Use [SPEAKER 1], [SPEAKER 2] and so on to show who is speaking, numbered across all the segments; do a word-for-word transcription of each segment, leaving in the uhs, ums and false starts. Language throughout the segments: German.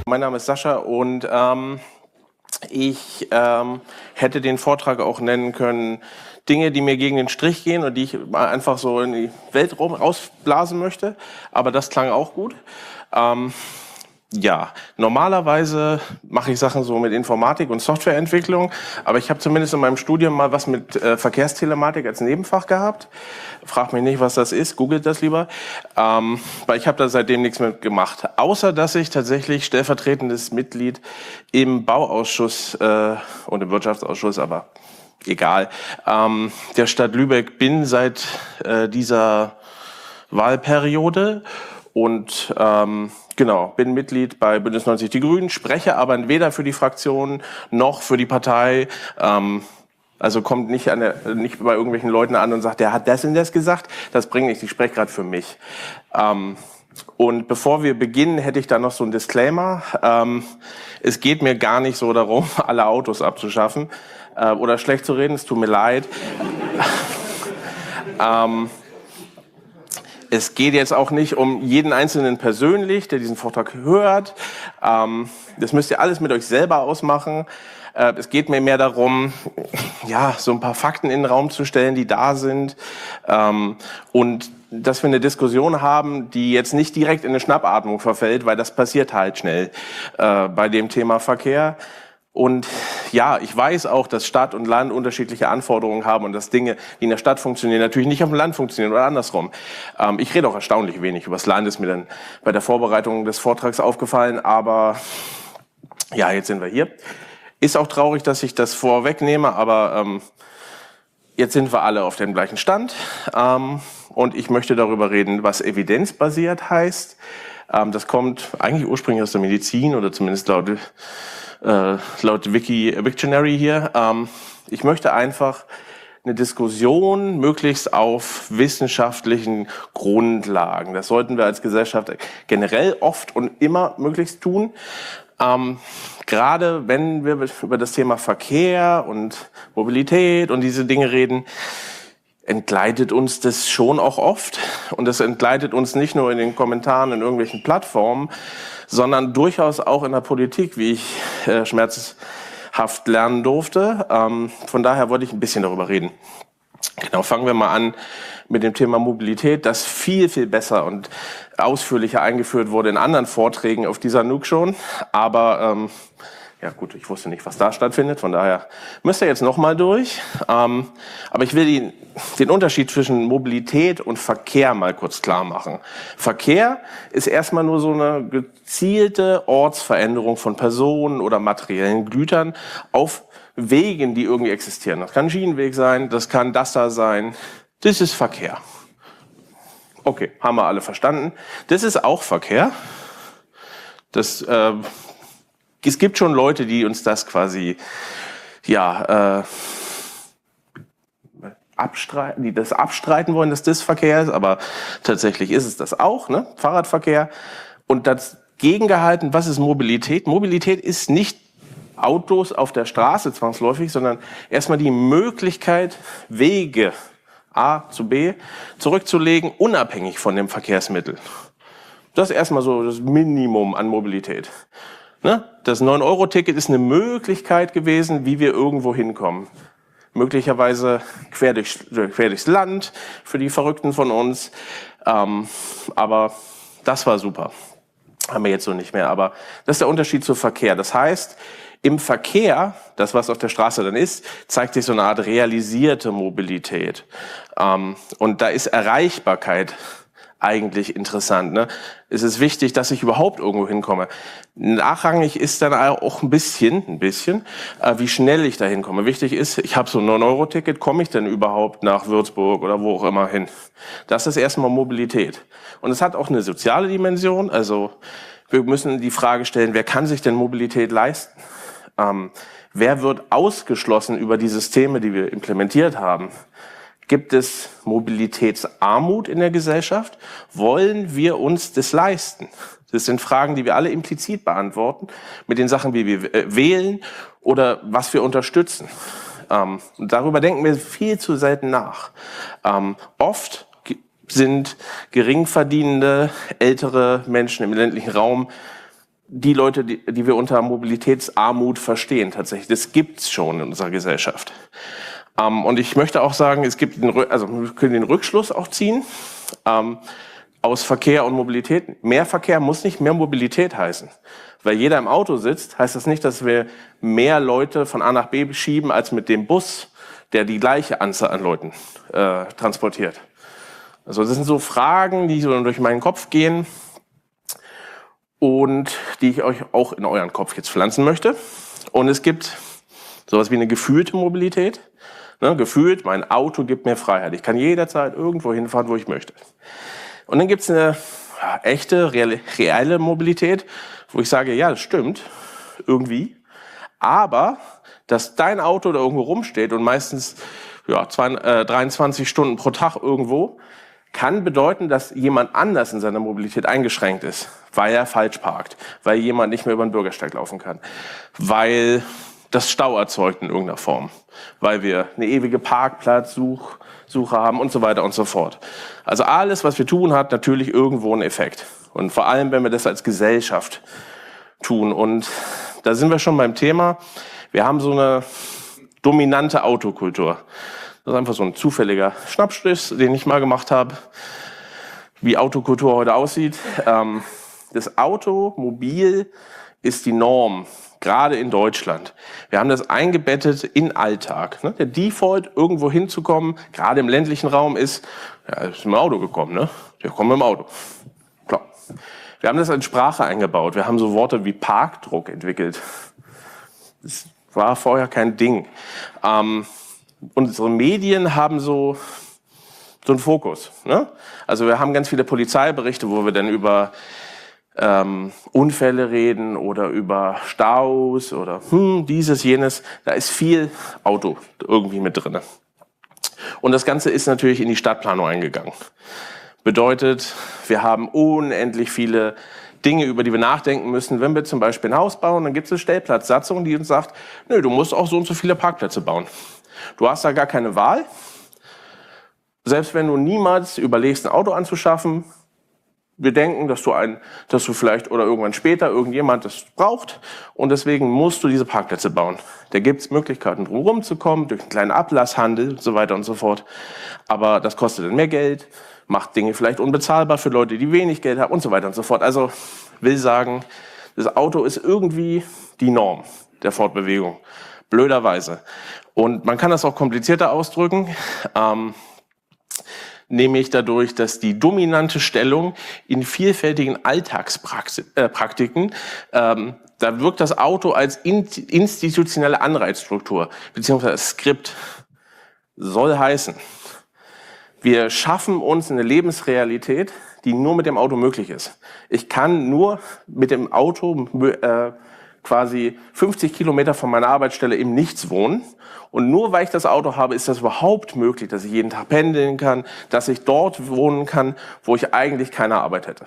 [SPEAKER 1] Mein Name ist Sascha und ähm, ich ähm, hätte den Vortrag auch nennen können, Dinge, die mir gegen den Strich gehen und die ich mal einfach so in die Weltraum rausblasen möchte. Aber das klang auch gut. Ähm, ja, normalerweise mache ich Sachen so mit Informatik und Softwareentwicklung, aber ich habe zumindest in meinem Studium mal was mit äh, Verkehrstelematik als Nebenfach gehabt. Frag mich nicht, was das ist, googelt das lieber, ähm, weil ich habe da seitdem nichts mehr gemacht. Außer, dass ich tatsächlich stellvertretendes Mitglied im Bauausschuss äh, und im Wirtschaftsausschuss, aber egal, ähm, der Stadt Lübeck bin seit äh, dieser Wahlperiode. Und ähm, genau, bin Mitglied bei Bündnis neunzig Die Grünen, spreche aber weder für die Fraktion noch für die Partei. Ähm, also kommt nicht, an der, nicht bei irgendwelchen Leuten an und sagt, der hat das und das gesagt. Das bringt nichts, ich spreche gerade für mich. Ähm, und bevor wir beginnen, hätte ich da noch so einen Disclaimer. Ähm, es geht mir gar nicht so darum, alle Autos abzuschaffen äh, oder schlecht zu reden, es tut mir leid. ähm, Es geht jetzt auch nicht um jeden Einzelnen persönlich, der diesen Vortrag hört. Ähm, das müsst ihr alles mit euch selber ausmachen. Äh, es geht mir mehr darum, ja, so ein paar Fakten in den Raum zu stellen, die da sind. Ähm, und dass wir eine Diskussion haben, die jetzt nicht direkt in eine Schnappatmung verfällt, weil das passiert halt schnell äh, bei dem Thema Verkehr. Und ja, ich weiß auch, dass Stadt und Land unterschiedliche Anforderungen haben und dass Dinge, die in der Stadt funktionieren, natürlich nicht auf dem Land funktionieren oder andersrum. Ähm, ich rede auch erstaunlich wenig über das Land, ist mir dann bei der Vorbereitung des Vortrags aufgefallen, aber ja, jetzt sind wir hier. Ist auch traurig, dass ich das vorwegnehme, aber ähm, jetzt sind wir alle auf dem gleichen Stand ähm, und ich möchte darüber reden, was evidenzbasiert heißt. Ähm, das kommt eigentlich ursprünglich aus der Medizin oder zumindest laut Äh, laut Wiki, Wiktionary hier. Ähm, ich möchte einfach eine Diskussion möglichst auf wissenschaftlichen Grundlagen. Das sollten wir als Gesellschaft generell oft und immer möglichst tun. Ähm, gerade wenn wir über das Thema Verkehr und Mobilität und diese Dinge reden, entgleitet uns das schon auch oft. Und das entgleitet uns nicht nur in den Kommentaren in irgendwelchen Plattformen, sondern durchaus auch in der Politik, wie ich äh, schmerzhaft lernen durfte. Ähm, von daher wollte ich ein bisschen darüber reden. Genau, fangen wir mal an mit dem Thema Mobilität, das viel, viel besser und ausführlicher eingeführt wurde in anderen Vorträgen auf dieser N U C schon. Aber ähm, ja gut, ich wusste nicht, was da stattfindet, von daher müsst ihr jetzt nochmal durch. Ähm, aber ich will die, den Unterschied zwischen Mobilität und Verkehr mal kurz klar machen. Verkehr ist erstmal nur so eine gezielte Ortsveränderung von Personen oder materiellen Gütern auf Wegen, die irgendwie existieren. Das kann ein Schienenweg sein, das kann das da sein. Das ist Verkehr. Okay, haben wir alle verstanden. Das ist auch Verkehr. Das äh, Es gibt schon Leute, die uns das quasi, ja, äh, abstreiten, die das abstreiten wollen, dass das Verkehr ist, aber tatsächlich ist es das auch, ne? Fahrradverkehr. Und das gegengehalten, was ist Mobilität? Mobilität ist nicht Autos auf der Straße zwangsläufig, sondern erstmal die Möglichkeit, Wege A zu B zurückzulegen, unabhängig von dem Verkehrsmittel. Das ist erstmal so das Minimum an Mobilität. Das neun Euro Ticket ist eine Möglichkeit gewesen, wie wir irgendwo hinkommen. Möglicherweise quer, durch, quer durchs Land für die Verrückten von uns. Ähm, aber das war super. Haben wir jetzt so nicht mehr. Aber das ist der Unterschied zu Verkehr. Das heißt, im Verkehr, das was auf der Straße dann ist, zeigt sich so eine Art realisierte Mobilität. Ähm, und da ist Erreichbarkeit eigentlich interessant. Ne? Es ist wichtig, dass ich überhaupt irgendwo hinkomme. Nachrangig ist dann auch ein bisschen, ein bisschen, äh, wie schnell ich da hinkomme. Wichtig ist, ich habe so ein neun Euro Ticket, komme ich denn überhaupt nach Würzburg oder wo auch immer hin? Das ist erstmal Mobilität. Und es hat auch eine soziale Dimension. Also wir müssen die Frage stellen, wer kann sich denn Mobilität leisten? Ähm, wer wird ausgeschlossen über die Systeme, die wir implementiert haben? Gibt es Mobilitätsarmut in der Gesellschaft? Wollen wir uns das leisten? Das sind Fragen, die wir alle implizit beantworten mit den Sachen, wie wir wählen oder was wir unterstützen. Ähm, darüber denken wir viel zu selten nach. Ähm, oft sind geringverdienende ältere Menschen im ländlichen Raum die Leute, die, die wir unter Mobilitätsarmut verstehen tatsächlich. Das gibt's schon in unserer Gesellschaft. Ähm, und ich möchte auch sagen, es gibt, den, also wir können den Rückschluss auch ziehen, ähm, aus Verkehr und Mobilität. Mehr Verkehr muss nicht mehr Mobilität heißen. Weil jeder im Auto sitzt, heißt das nicht, dass wir mehr Leute von A nach B schieben, als mit dem Bus, der die gleiche Anzahl an Leuten äh, transportiert. Also das sind so Fragen, die so durch meinen Kopf gehen und die ich euch auch in euren Kopf jetzt pflanzen möchte. Und es gibt sowas wie eine gefühlte Mobilität. Ne, gefühlt, mein Auto gibt mir Freiheit. Ich kann jederzeit irgendwo hinfahren, wo ich möchte. Und dann gibt es eine ja, echte, reale, reale Mobilität, wo ich sage, ja, das stimmt, irgendwie. Aber, dass dein Auto da irgendwo rumsteht und meistens ja, zwei, äh, dreiundzwanzig Stunden pro Tag irgendwo, kann bedeuten, dass jemand anders in seiner Mobilität eingeschränkt ist, weil er falsch parkt, weil jemand nicht mehr über den Bürgersteig laufen kann, weil das Stau erzeugt in irgendeiner Form, weil wir eine ewige Parkplatzsuche haben und so weiter und so fort. Also alles, was wir tun, hat natürlich irgendwo einen Effekt. Und vor allem, wenn wir das als Gesellschaft tun. Und da sind wir schon beim Thema. Wir haben so eine dominante Autokultur. Das ist einfach so ein zufälliger Schnappschuss, den ich mal gemacht habe, wie Autokultur heute aussieht. Das Automobil ist die Norm. Gerade in Deutschland. Wir haben das eingebettet in Alltag. Der Default, irgendwo hinzukommen, gerade im ländlichen Raum, ist, ja, ist im Auto gekommen. Ne? Wir kommen im Auto. Klar. Wir haben das als Sprache eingebaut. Wir haben so Worte wie Parkdruck entwickelt. Das war vorher kein Ding. Ähm, unsere Medien haben so, so einen Fokus. Ne? Also wir haben ganz viele Polizeiberichte, wo wir dann über Ähm, Unfälle reden oder über Staus oder hm, dieses, jenes. Da ist viel Auto irgendwie mit drin. Und das Ganze ist natürlich in die Stadtplanung eingegangen. Bedeutet, wir haben unendlich viele Dinge, über die wir nachdenken müssen. Wenn wir zum Beispiel ein Haus bauen, dann gibt es eine Stellplatzsatzung, die uns sagt, nö, du musst auch so und so viele Parkplätze bauen. Du hast da gar keine Wahl. Selbst wenn du niemals überlegst, ein Auto anzuschaffen, wir denken, dass du ein, dass du vielleicht oder irgendwann später irgendjemand das braucht und deswegen musst du diese Parkplätze bauen. Da gibt es Möglichkeiten, drumherum zu kommen, durch einen kleinen Ablasshandel und so weiter und so fort. Aber das kostet dann mehr Geld, macht Dinge vielleicht unbezahlbar für Leute, die wenig Geld haben und so weiter und so fort. Also will sagen, das Auto ist irgendwie die Norm der Fortbewegung, blöderweise. Und man kann das auch komplizierter ausdrücken. Ähm, nämlich dadurch, dass die dominante Stellung in vielfältigen Alltagspraktiken, ähm, da wirkt das Auto als in, institutionelle Anreizstruktur, beziehungsweise Skript, soll heißen, wir schaffen uns eine Lebensrealität, die nur mit dem Auto möglich ist. Ich kann nur mit dem Auto äh, quasi fünfzig Kilometer von meiner Arbeitsstelle im Nichts wohnen. Und nur weil ich das Auto habe, ist das überhaupt möglich, dass ich jeden Tag pendeln kann, dass ich dort wohnen kann, wo ich eigentlich keine Arbeit hätte.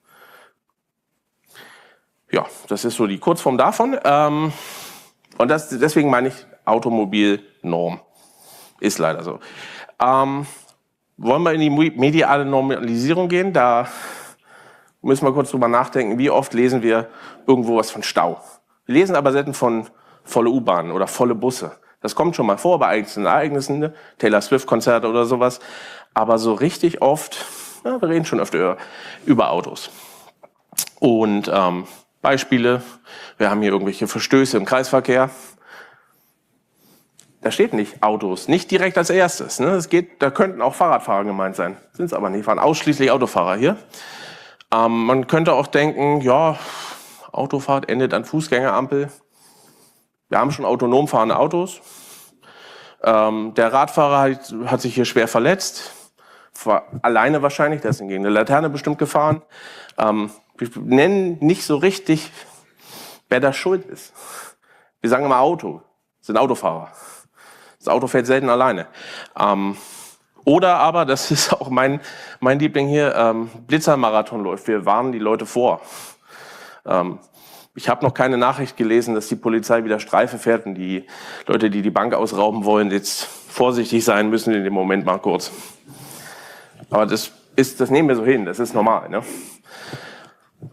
[SPEAKER 1] Ja, das ist so die Kurzform davon. Ähm, und das, deswegen meine ich Automobilnorm. Ist leider so. Ähm, wollen wir in die mediale Normalisierung gehen? Da müssen wir kurz drüber nachdenken, wie oft lesen wir irgendwo was von Stau. Wir lesen aber selten von volle U-Bahnen oder volle Busse. Das kommt schon mal vor bei einzelnen Ereignissen, ne? Taylor Swift-Konzerte oder sowas. Aber so richtig oft, ja, wir reden schon öfter über, über Autos. Und ähm, Beispiele, wir haben hier irgendwelche Verstöße im Kreisverkehr. Da steht nicht Autos, nicht direkt als erstes. Ne? Es geht, da könnten auch Fahrradfahrer gemeint sein, sind es aber nicht, waren ausschließlich Autofahrer hier. Ähm, man könnte auch denken, ja, Autofahrt endet an Fußgängerampel. Wir haben schon autonom fahrende Autos. Ähm, der Radfahrer hat, hat sich hier schwer verletzt. War alleine wahrscheinlich, der ist gegen eine Laterne bestimmt gefahren. Ähm, wir nennen nicht so richtig, wer da schuld ist. Wir sagen immer Auto, das sind Autofahrer. Das Auto fährt selten alleine. Ähm, oder aber, das ist auch mein, mein Liebling hier, ähm, Blitzermarathon läuft. Wir warnen die Leute vor. Ähm, Ich habe noch keine Nachricht gelesen, dass die Polizei wieder Streife fährt und die Leute, die die Bank ausrauben wollen, jetzt vorsichtig sein müssen in dem Moment mal kurz. Aber das ist, das nehmen wir so hin, das ist normal. Ne?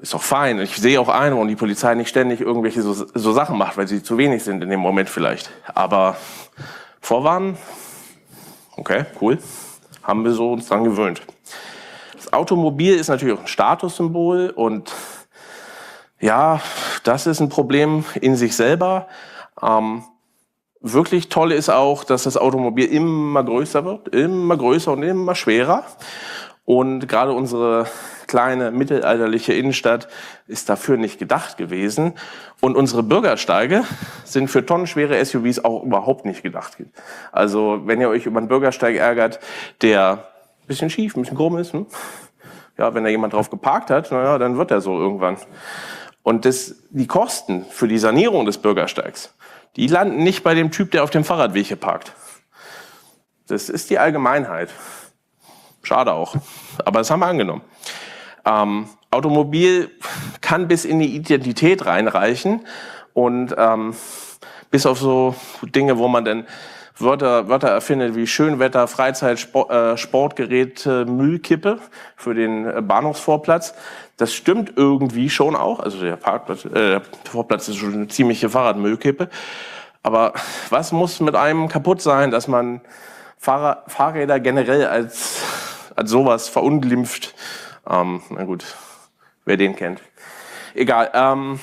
[SPEAKER 1] ist doch fein. Ich sehe auch ein, warum die Polizei nicht ständig irgendwelche so, so Sachen macht, weil sie zu wenig sind in dem Moment vielleicht. Aber vorwarnen, okay, cool, haben wir so uns dran gewöhnt. Das Automobil ist natürlich auch ein Statussymbol und ja, das ist ein Problem in sich selber. Ähm, wirklich toll ist auch, dass das Automobil immer größer wird, immer größer und immer schwerer. Und gerade unsere kleine mittelalterliche Innenstadt ist dafür nicht gedacht gewesen. Und unsere Bürgersteige sind für tonnenschwere S U Vs auch überhaupt nicht gedacht. Also wenn ihr euch über einen Bürgersteig ärgert, der ein bisschen schief, ein bisschen krumm ist, hm? Ja, wenn da jemand drauf geparkt hat, naja, dann wird er so irgendwann. Und das, die Kosten für die Sanierung des Bürgersteigs, die landen nicht bei dem Typ, der auf dem Fahrradweg hier parkt. Das ist die Allgemeinheit. Schade auch, aber das haben wir angenommen. Ähm, Automobil kann bis in die Identität reinreichen und ähm, bis auf so Dinge, wo man dann Wörter, Wörter erfindet wie Schönwetter, Freizeit, Sport, äh, Sportgerät, äh, Müllkippe für den äh, Bahnhofsvorplatz. Das stimmt irgendwie schon auch. Also der Parkplatz, äh, der Vorplatz ist schon eine ziemliche Fahrradmüllkippe. Aber was muss mit einem kaputt sein, dass man Fahrrad, Fahrräder generell als, als sowas verunglimpft? Ähm, na gut, wer den kennt. Egal. Ähm,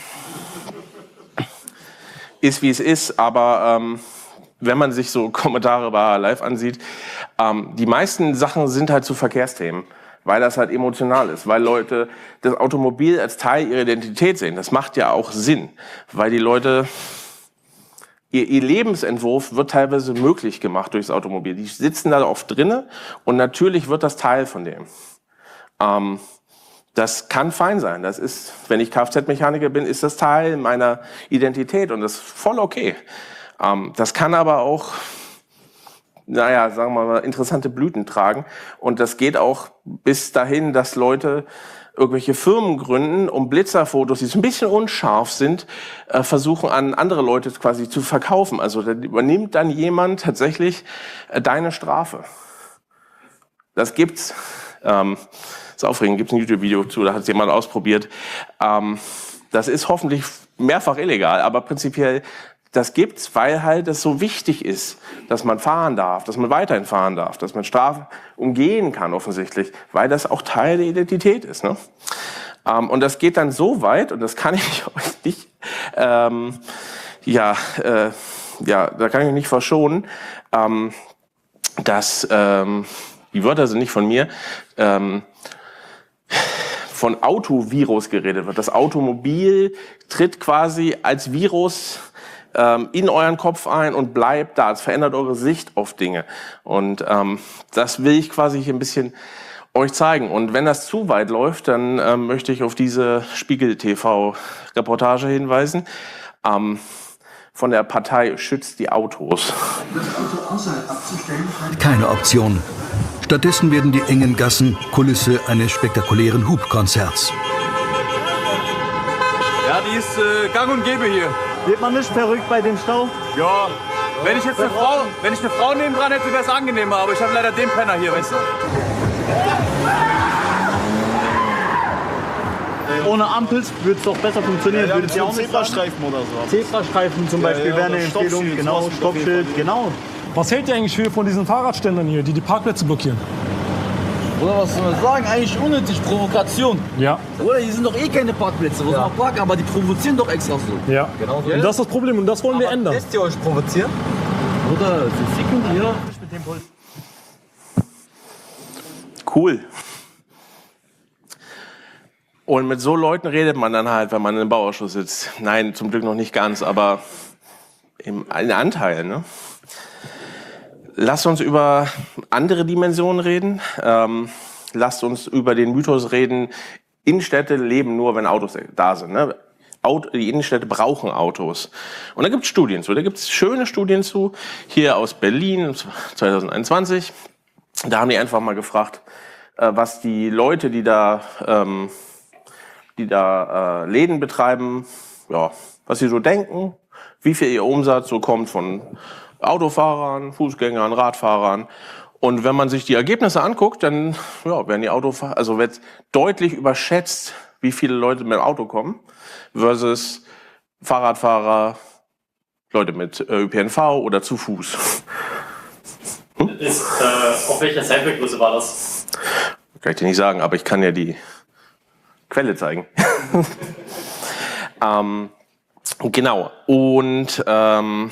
[SPEAKER 1] ist wie es ist, aber ähm, wenn man sich so Kommentare bei Live ansieht, ähm, die meisten Sachen sind halt zu Verkehrsthemen, weil das halt emotional ist, weil Leute das Automobil als Teil ihrer Identität sehen. Das macht ja auch Sinn, weil die Leute, ihr, ihr Lebensentwurf wird teilweise möglich gemacht durchs Automobil. Die sitzen da oft drinne und natürlich wird das Teil von dem. Ähm, das kann fein sein. Das ist, wenn ich Kfz-Mechaniker bin, ist das Teil meiner Identität und das ist voll okay. Ähm, das kann aber auch, naja, sagen wir mal, interessante Blüten tragen. Und das geht auch bis dahin, dass Leute irgendwelche Firmen gründen, um Blitzerfotos, die so ein bisschen unscharf sind, äh, versuchen an andere Leute quasi zu verkaufen. Also da übernimmt dann jemand tatsächlich äh, deine Strafe. Das gibt's. Ähm, ist aufregend, gibt's ein YouTube-Video zu, da hat es jemand ausprobiert. Ähm, das ist hoffentlich mehrfach illegal, aber prinzipiell das gibt's, weil halt es so wichtig ist, dass man fahren darf, dass man weiterhin fahren darf, dass man Strafen umgehen kann offensichtlich, weil das auch Teil der Identität ist. Ne? Ähm, und das geht dann so weit, und das kann ich euch nicht, ähm, ja, äh, ja, da kann ich mich nicht verschonen, ähm, dass, ähm, die Wörter sind nicht von mir, ähm, von Autovirus geredet wird. Das Automobil tritt quasi als Virus in euren Kopf ein und bleibt da. Es verändert eure Sicht auf Dinge. Und ähm, das will ich quasi hier ein bisschen euch zeigen. Und wenn das zu weit läuft, dann ähm, möchte ich auf diese Spiegel-T V-Reportage hinweisen. Ähm, von der Partei Schützt die Autos.
[SPEAKER 2] Keine Option. Stattdessen werden die engen Gassen Kulisse eines spektakulären Hubkonzerts.
[SPEAKER 3] Ja, die ist äh, gang und gäbe hier.
[SPEAKER 4] Wird man nicht verrückt bei dem Stau?
[SPEAKER 3] Ja, wenn ich jetzt eine Frau, wenn ich eine Frau neben dran hätte, wäre es angenehmer, aber ich habe leider den Penner hier, weißt du?
[SPEAKER 4] Ohne Ampel würde es doch besser funktionieren.
[SPEAKER 5] Ja,
[SPEAKER 4] Würde
[SPEAKER 5] ja,
[SPEAKER 4] auch nicht
[SPEAKER 5] Zebrastreifen oder so.
[SPEAKER 4] Zebrastreifen zum Beispiel
[SPEAKER 5] ja,
[SPEAKER 4] wäre eine
[SPEAKER 5] oder
[SPEAKER 4] Empfehlung.
[SPEAKER 5] Stoppschild,
[SPEAKER 4] Genau,
[SPEAKER 5] sowas
[SPEAKER 4] Stoppschild, genau.
[SPEAKER 6] Was hält ihr eigentlich für von diesen Fahrradständern hier, die die Parkplätze blockieren?
[SPEAKER 7] Oder was soll man sagen? Eigentlich unnötig, Provokation.
[SPEAKER 6] Ja.
[SPEAKER 7] Oder hier sind doch eh keine Parkplätze, wo ja. soll man parken, aber die provozieren doch extra so.
[SPEAKER 6] Ja.
[SPEAKER 7] Genau so.
[SPEAKER 6] Und das ist das Problem und das wollen
[SPEAKER 7] aber
[SPEAKER 6] wir ändern.
[SPEAKER 7] Lässt ihr euch provozieren? Oder sie ficken hier?
[SPEAKER 4] Mit dem Puls.
[SPEAKER 1] Cool. Und mit so Leuten redet man dann halt, wenn man im Bauausschuss sitzt. Nein, zum Glück noch nicht ganz, aber in Anteilen. Ne? Lasst uns über andere Dimensionen reden. Ähm, lasst uns über den Mythos reden, Innenstädte leben nur, wenn Autos da sind. Ne? Auto, die Innenstädte brauchen Autos. Und da gibt es Studien zu. Da gibt es schöne Studien zu. Hier aus Berlin zwanzig einundzwanzig. Da haben die einfach mal gefragt, äh, was die Leute, die da, ähm, die da äh, Läden betreiben, ja, was sie so denken, wie viel ihr Umsatz so kommt von Autofahrern, Fußgängern, Radfahrern. Und wenn man sich die Ergebnisse anguckt, dann ja, werden die Autofahrer, also wird deutlich überschätzt, wie viele Leute mit dem Auto kommen, versus Fahrradfahrer, Leute mit äh, Ö P N V oder zu Fuß. Hm?
[SPEAKER 5] Ist, äh, auf welcher Sample-Größe war das?
[SPEAKER 1] Kann ich dir nicht sagen, aber ich kann ja die Quelle zeigen. ähm, genau. Und ähm,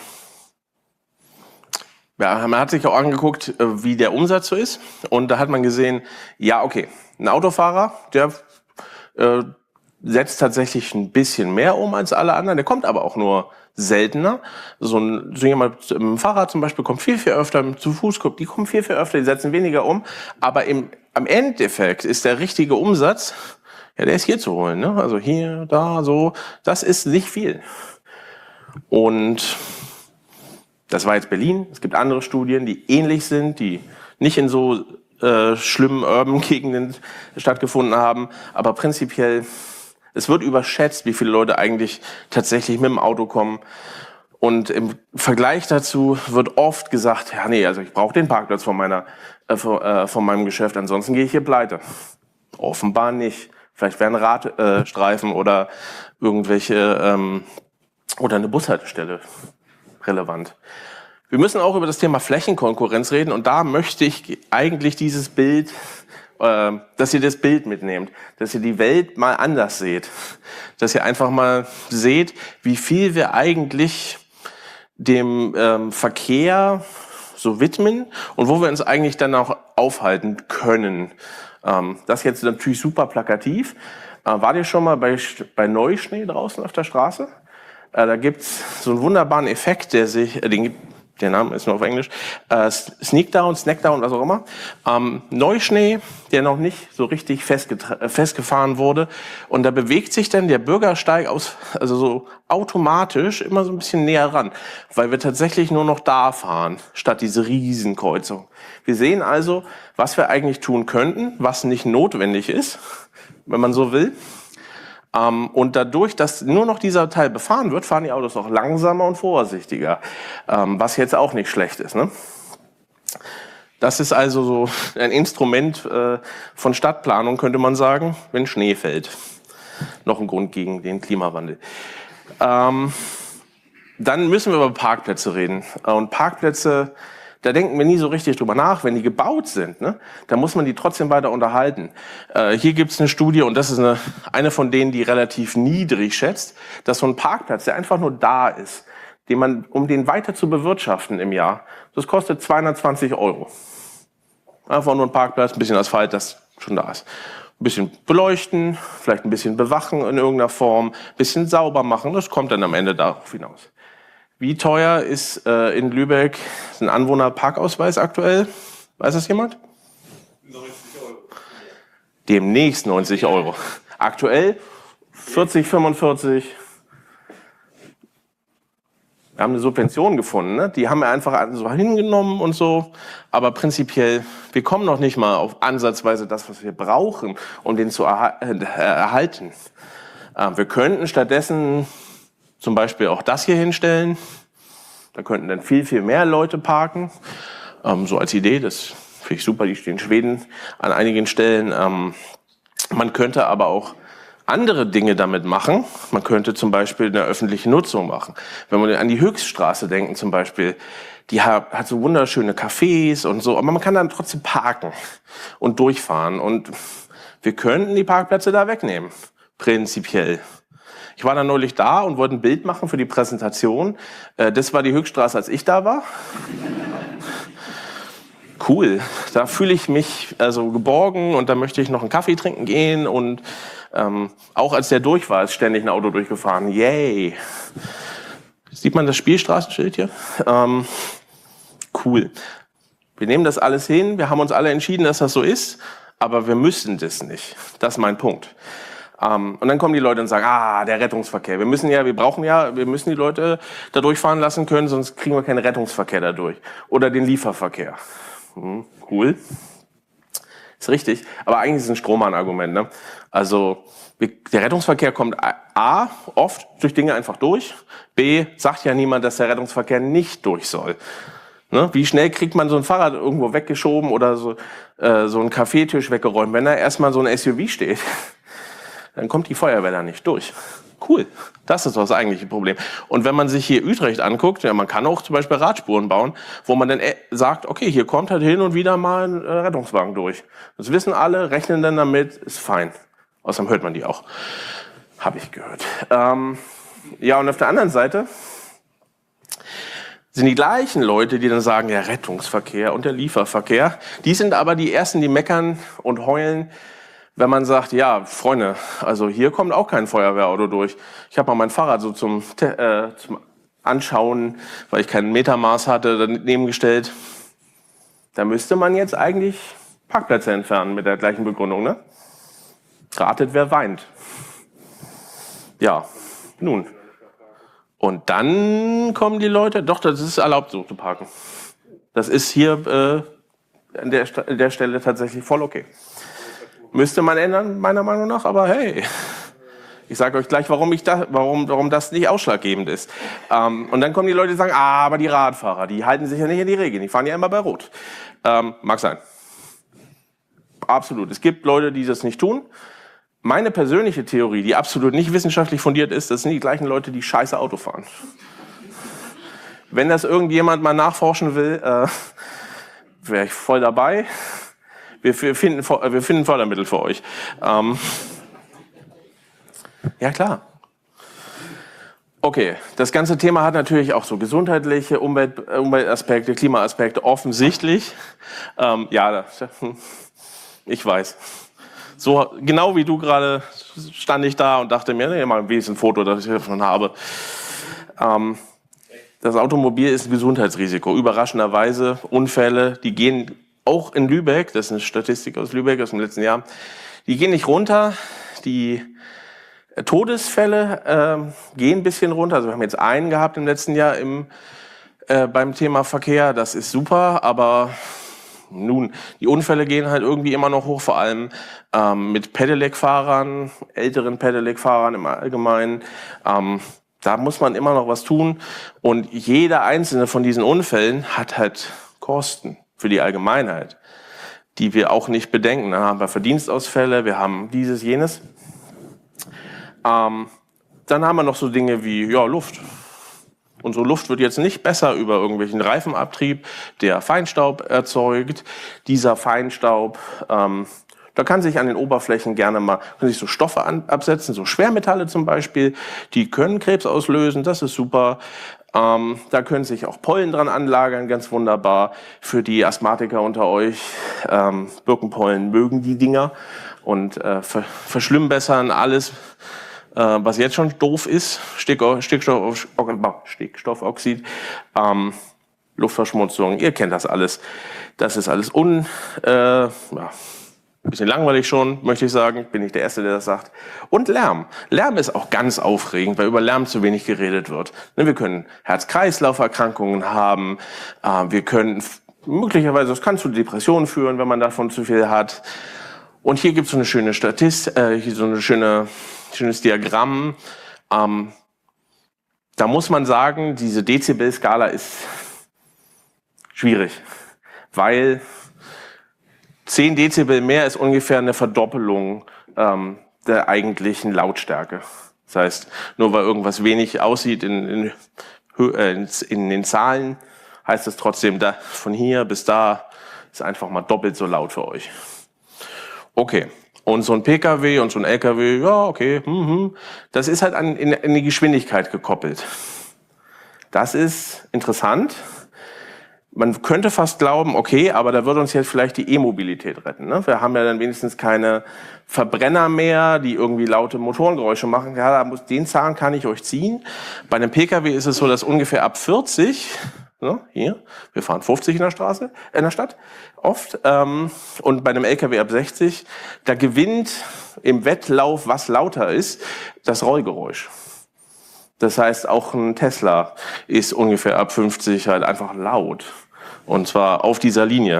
[SPEAKER 1] ja, man hat sich auch angeguckt, wie der Umsatz so ist. Und da hat man gesehen, ja, okay, ein Autofahrer, der äh, setzt tatsächlich ein bisschen mehr um als alle anderen. Der kommt aber auch nur seltener. So, ein, so jemand mit dem Fahrrad zum Beispiel kommt viel, viel öfter, zu Fuß kommt, die kommen viel, viel öfter, die setzen weniger um. Aber im, am Endeffekt ist der richtige Umsatz, ja, der ist hier zu holen. Ne? Also hier, da, so. Das ist nicht viel. Und das war jetzt Berlin. Es gibt andere Studien, die ähnlich sind, die nicht in so äh, schlimmen Urban-Gegenden stattgefunden haben. Aber prinzipiell, es wird überschätzt, wie viele Leute eigentlich tatsächlich mit dem Auto kommen. Und im Vergleich dazu wird oft gesagt, ja nee, also ich brauche den Parkplatz von, meiner, äh, von, äh, von meinem Geschäft, ansonsten gehe ich hier pleite. Offenbar nicht. Vielleicht wären Radstreifen äh, oder irgendwelche ähm, oder eine Bushaltestelle relevant. Wir müssen auch über das Thema Flächenkonkurrenz reden und da möchte ich eigentlich dieses Bild, äh, dass ihr das Bild mitnehmt, dass ihr die Welt mal anders seht, dass ihr einfach mal seht, wie viel wir eigentlich dem ähm, Verkehr so widmen und wo wir uns eigentlich dann auch aufhalten können. Ähm, das jetzt natürlich super plakativ. Äh, wart ihr schon mal bei, bei Neuschnee draußen auf der Straße? Äh, da gibt's so einen wunderbaren Effekt, der sich, äh, den, der Name ist nur auf Englisch, äh, Sneakdown, Snackdown, was auch immer. Ähm, Neuschnee, der noch nicht so richtig festgetra- festgefahren wurde. Und da bewegt sich dann der Bürgersteig aus, also so automatisch immer so ein bisschen näher ran, weil wir tatsächlich nur noch da fahren, statt diese Riesenkreuzung. Wir sehen also, was wir eigentlich tun könnten, was nicht notwendig ist, wenn man so will. Um, und dadurch, dass nur noch dieser Teil befahren wird, fahren die Autos auch langsamer und vorsichtiger, um, was jetzt auch nicht schlecht ist. Ne? Das ist also so ein Instrument äh, von Stadtplanung, könnte man sagen, wenn Schnee fällt. Noch ein Grund gegen den Klimawandel. Um, dann müssen wir über Parkplätze reden. Und Parkplätze, da denken wir nie so richtig drüber nach. Wenn die gebaut sind, ne, dann muss man die trotzdem weiter unterhalten. Äh, hier gibt es eine Studie, und das ist eine, eine von denen, die relativ niedrig schätzt, dass so ein Parkplatz, der einfach nur da ist, den man, um den weiter zu bewirtschaften im Jahr, das kostet zweihundertzwanzig Euro. Einfach nur ein Parkplatz, ein bisschen Asphalt, das schon da ist. Ein bisschen beleuchten, vielleicht ein bisschen bewachen in irgendeiner Form, ein bisschen sauber machen, das kommt dann am Ende darauf hinaus. Wie teuer ist äh, in Lübeck ein Anwohnerparkausweis aktuell? Weiß das jemand? neunzig Euro. Demnächst neunzig Euro. Aktuell vierzig, fünfundvierzig. Wir haben eine Subvention gefunden, ne? Die haben wir einfach so hingenommen und so. Aber prinzipiell, wir kommen noch nicht mal auf ansatzweise das, was wir brauchen, um den zu erha- äh, erhalten. Äh, wir könnten stattdessen zum Beispiel auch das hier hinstellen. Da könnten dann viel, viel mehr Leute parken. Ähm, so als Idee, das finde ich super, die stehen in Schweden an einigen Stellen. Ähm, man könnte aber auch andere Dinge damit machen. Man könnte zum Beispiel eine öffentliche Nutzung machen. Wenn wir an die Höchststraße denken zum Beispiel, die hat, hat so wunderschöne Cafés und so, aber man kann dann trotzdem parken und durchfahren. Und wir könnten die Parkplätze da wegnehmen, prinzipiell. Ich war dann neulich da und wollte ein Bild machen für die Präsentation. Das war die Höchststraße, als ich da war. Cool, da fühle ich mich also geborgen und da möchte ich noch einen Kaffee trinken gehen. Und ähm, auch als der durch war, ist ständig ein Auto durchgefahren. Yay! Sieht man das Spielstraßenschild hier? Ähm, cool. Wir nehmen das alles hin, wir haben uns alle entschieden, dass das so ist, aber wir müssen das nicht. Das ist mein Punkt. Um, und dann kommen die Leute und sagen, ah, der Rettungsverkehr. Wir müssen ja, wir brauchen ja, wir müssen die Leute da durchfahren lassen können, sonst kriegen wir keinen Rettungsverkehr dadurch. Oder den Lieferverkehr. Hm, cool. Ist richtig. Aber eigentlich ist es ein Strohmann-Argument, ne? Also, wir, der Rettungsverkehr kommt A, oft durch Dinge einfach durch. B, sagt ja niemand, dass der Rettungsverkehr nicht durch soll. Ne? Wie schnell kriegt man so ein Fahrrad irgendwo weggeschoben oder so, äh, so einen Kaffeetisch weggeräumt, wenn da erstmal so ein S U V steht? dann kommt die Feuerwehr da nicht durch. Cool, das ist das eigentliche Problem. Und wenn man sich hier Utrecht anguckt, ja, man kann auch zum Beispiel Radspuren bauen, wo man dann sagt, okay, hier kommt halt hin und wieder mal ein äh, Rettungswagen durch. Das wissen alle, rechnen dann damit, ist fein. Außerdem hört man die auch. Habe ich gehört. Ähm, ja, und auf der anderen Seite sind die gleichen Leute, die dann sagen, der Rettungsverkehr und der Lieferverkehr, die sind aber die Ersten, die meckern und heulen, wenn man sagt, ja, Freunde, also hier kommt auch kein Feuerwehrauto durch. Ich habe mal mein Fahrrad so zum, äh, zum Anschauen, weil ich kein Metermaß hatte, daneben gestellt. Da müsste man jetzt eigentlich Parkplätze entfernen mit der gleichen Begründung, ne? Ratet, wer weint. Ja, nun. Und dann kommen die Leute, doch, das ist erlaubt, so zu parken. Das ist hier äh, an der, der Stelle tatsächlich voll okay. Müsste man ändern, meiner Meinung nach, aber hey, ich sage euch gleich, warum, ich da, warum, warum das nicht ausschlaggebend ist. Ähm, und dann kommen die Leute, die sagen, ah, aber die Radfahrer, die halten sich ja nicht an die Regeln, die fahren ja immer bei Rot. Ähm, mag sein. Absolut. Es gibt Leute, die das nicht tun. Meine persönliche Theorie, die absolut nicht wissenschaftlich fundiert ist, das sind die gleichen Leute, die scheiße Auto fahren. Wenn das irgendjemand mal nachforschen will, äh, wäre ich voll dabei. Wir finden, wir finden Fördermittel für euch. Ähm ja, klar. Okay, das ganze Thema hat natürlich auch so gesundheitliche Umwelt, Umweltaspekte, Klimaaspekte, offensichtlich. Ähm, ja, das, ich weiß. So genau wie du gerade stand ich da und dachte mir, nee, mal ein ein Foto, das ich davon habe. Ähm, das Automobil ist ein Gesundheitsrisiko. Überraschenderweise Unfälle, die gehen auch in Lübeck, das ist eine Statistik aus Lübeck aus dem letzten Jahr, die gehen nicht runter, die Todesfälle äh, gehen ein bisschen runter. Also wir haben jetzt einen gehabt im letzten Jahr im, äh, beim Thema Verkehr, das ist super, aber nun, die Unfälle gehen halt irgendwie immer noch hoch, vor allem ähm, mit Pedelec-Fahrern, älteren Pedelec-Fahrern im Allgemeinen. Ähm, da muss man immer noch was tun und jeder einzelne von diesen Unfällen hat halt Kosten für die Allgemeinheit, die wir auch nicht bedenken. Da haben wir Verdienstausfälle, wir haben dieses, jenes. Ähm, dann haben wir noch so Dinge wie ja, Luft. Unsere Luft wird jetzt nicht besser über irgendwelchen Reifenabtrieb, der Feinstaub erzeugt. Dieser Feinstaub, ähm, da kann sich an den Oberflächen gerne mal können sich so Stoffe an, absetzen, so Schwermetalle zum Beispiel, die können Krebs auslösen, das ist super. Ähm, da können sich auch Pollen dran anlagern, ganz wunderbar. Für die Asthmatiker unter euch, ähm, Birkenpollen mögen die Dinger und äh, ver verschlimmbessern alles, äh, was jetzt schon doof ist. Stick Stickstoff Stickstoffoxid, ähm, Luftverschmutzung, ihr kennt das alles. Das ist alles un... Äh, ja, ein bisschen langweilig schon, möchte ich sagen. Bin ich der Erste, der das sagt. Und Lärm. Lärm ist auch ganz aufregend, weil über Lärm zu wenig geredet wird. Wir können Herz-Kreislauf-Erkrankungen haben. Wir können möglicherweise, das kann zu Depressionen führen, wenn man davon zu viel hat. Und hier gibt es so eine schöne Statistik, äh, hier so ein schöne, schönes Diagramm. Ähm, da muss man sagen, diese Dezibel-Skala ist schwierig, weil zehn Dezibel mehr ist ungefähr eine Verdoppelung ähm, der eigentlichen Lautstärke. Das heißt, nur weil irgendwas wenig aussieht in, in, äh, in den Zahlen, heißt es trotzdem, da, von hier bis da ist einfach mal doppelt so laut für euch. Okay, und so ein P K W und so ein L K W, ja okay, hm, hm, das ist halt an, in, in die Geschwindigkeit gekoppelt. Das ist interessant. Man könnte fast glauben, okay, aber da würde uns jetzt vielleicht die E-Mobilität retten. Ne? Wir haben ja dann wenigstens keine Verbrenner mehr, die irgendwie laute Motorengeräusche machen. Ja, da muss, den Zahn kann ich euch ziehen. Bei einem P K W ist es so, dass ungefähr ab vierzig, ne, hier, wir fahren fünfzig in der Straße, in der Stadt, oft, ähm, und bei einem L K W ab sechzig, da gewinnt im Wettlauf, was lauter ist, das Rollgeräusch. Das heißt, auch ein Tesla ist ungefähr ab fünfzig halt einfach laut. Und zwar auf dieser Linie.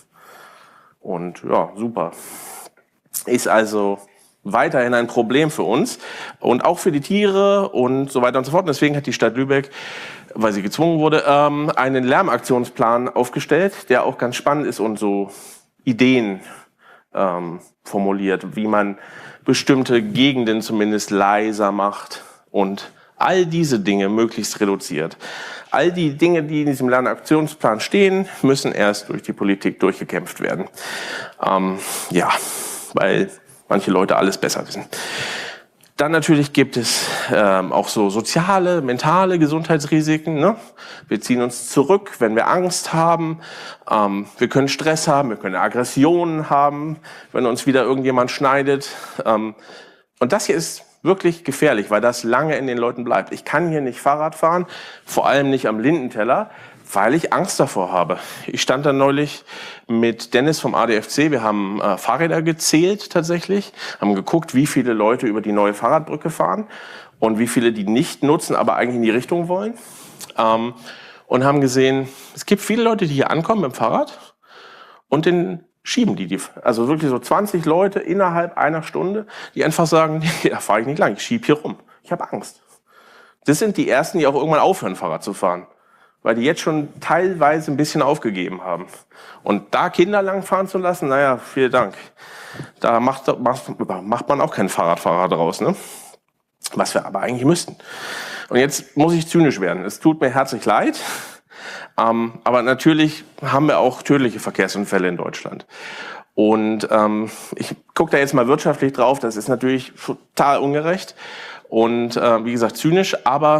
[SPEAKER 1] Und ja, super. Ist also weiterhin ein Problem für uns und auch für die Tiere und so weiter und so fort. Und deswegen hat die Stadt Lübeck, weil sie gezwungen wurde, ähm, einen Lärmaktionsplan aufgestellt, der auch ganz spannend ist und so Ideen ähm, formuliert, wie man bestimmte Gegenden zumindest leiser macht und all diese Dinge möglichst reduziert. All die Dinge, die in diesem Lernaktionsplan stehen, müssen erst durch die Politik durchgekämpft werden. Ähm, ja, weil manche Leute alles besser wissen. Dann natürlich gibt es ähm, auch so soziale, mentale Gesundheitsrisiken. Ne? Wir ziehen uns zurück, wenn wir Angst haben. Ähm, wir können Stress haben, wir können Aggressionen haben, wenn uns wieder irgendjemand schneidet. Ähm, und das hier ist wirklich gefährlich, weil das lange in den Leuten bleibt. Ich kann hier nicht Fahrrad fahren, vor allem nicht am Lindenteller, weil ich Angst davor habe. Ich stand da neulich mit Dennis vom A D F C, wir haben äh, Fahrräder gezählt tatsächlich, haben geguckt, wie viele Leute über die neue Fahrradbrücke fahren und wie viele die nicht nutzen, aber eigentlich in die Richtung wollen. Ähm, und haben gesehen, es gibt viele Leute, die hier ankommen mit dem Fahrrad und den schieben die, die, also wirklich so zwanzig Leute innerhalb einer Stunde, die einfach sagen, nee, da fahre ich nicht lang, ich schiebe hier rum, ich habe Angst. Das sind die Ersten, die auch irgendwann aufhören, Fahrrad zu fahren, weil die jetzt schon teilweise ein bisschen aufgegeben haben. Und da Kinder langfahren zu lassen, naja, vielen Dank. Da macht, macht, macht man auch keinen Fahrradfahrer draus, ne? Was wir aber eigentlich müssten. Und jetzt muss ich zynisch werden. Es tut mir herzlich leid. Ähm, aber natürlich haben wir auch tödliche Verkehrsunfälle in Deutschland. Und ähm, ich gucke da jetzt mal wirtschaftlich drauf. Das ist natürlich total ungerecht und äh, wie gesagt zynisch. Aber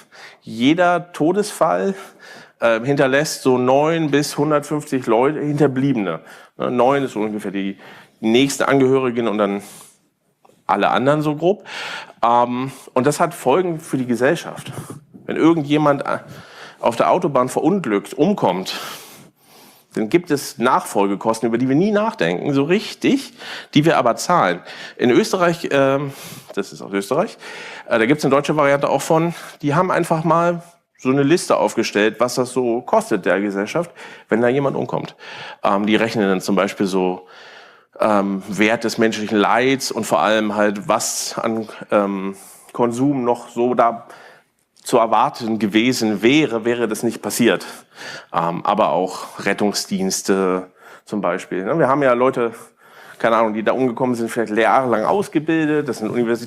[SPEAKER 1] jeder Todesfall äh, hinterlässt so neun bis hundertfünfzig Leute, Hinterbliebene. Ne, neun ist so ungefähr die nächste Angehörigin und dann alle anderen so grob. Ähm, und das hat Folgen für die Gesellschaft. Wenn irgendjemand auf der Autobahn verunglückt, umkommt, dann gibt es Nachfolgekosten, über die wir nie nachdenken, so richtig, die wir aber zahlen. In Österreich, ähm, das ist aus Österreich, äh, da gibt es eine deutsche Variante auch von, die haben einfach mal so eine Liste aufgestellt, was das so kostet der Gesellschaft, wenn da jemand umkommt. Ähm, die rechnen dann zum Beispiel so ähm, Wert des menschlichen Leids und vor allem halt, was an ähm, Konsum noch so da zu erwarten gewesen wäre, wäre das nicht passiert. Ähm, aber auch Rettungsdienste zum Beispiel. Wir haben ja Leute, keine Ahnung, die da umgekommen sind, vielleicht jahrelang ausgebildet. Das sind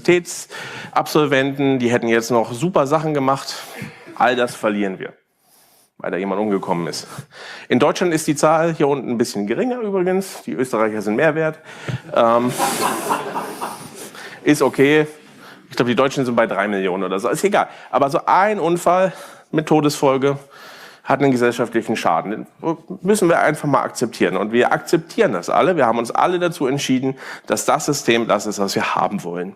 [SPEAKER 1] Universitätsabsolventen, die hätten jetzt noch super Sachen gemacht. All das verlieren wir, weil da jemand umgekommen ist. In Deutschland ist die Zahl hier unten ein bisschen geringer übrigens. Die Österreicher sind mehr wert. Ähm, ist okay. Ich glaube, die Deutschen sind bei drei Millionen oder so. Ist egal. Aber so ein Unfall mit Todesfolge hat einen gesellschaftlichen Schaden. Den müssen wir einfach mal akzeptieren. Und wir akzeptieren das alle. Wir haben uns alle dazu entschieden, dass das System das ist, was wir haben wollen.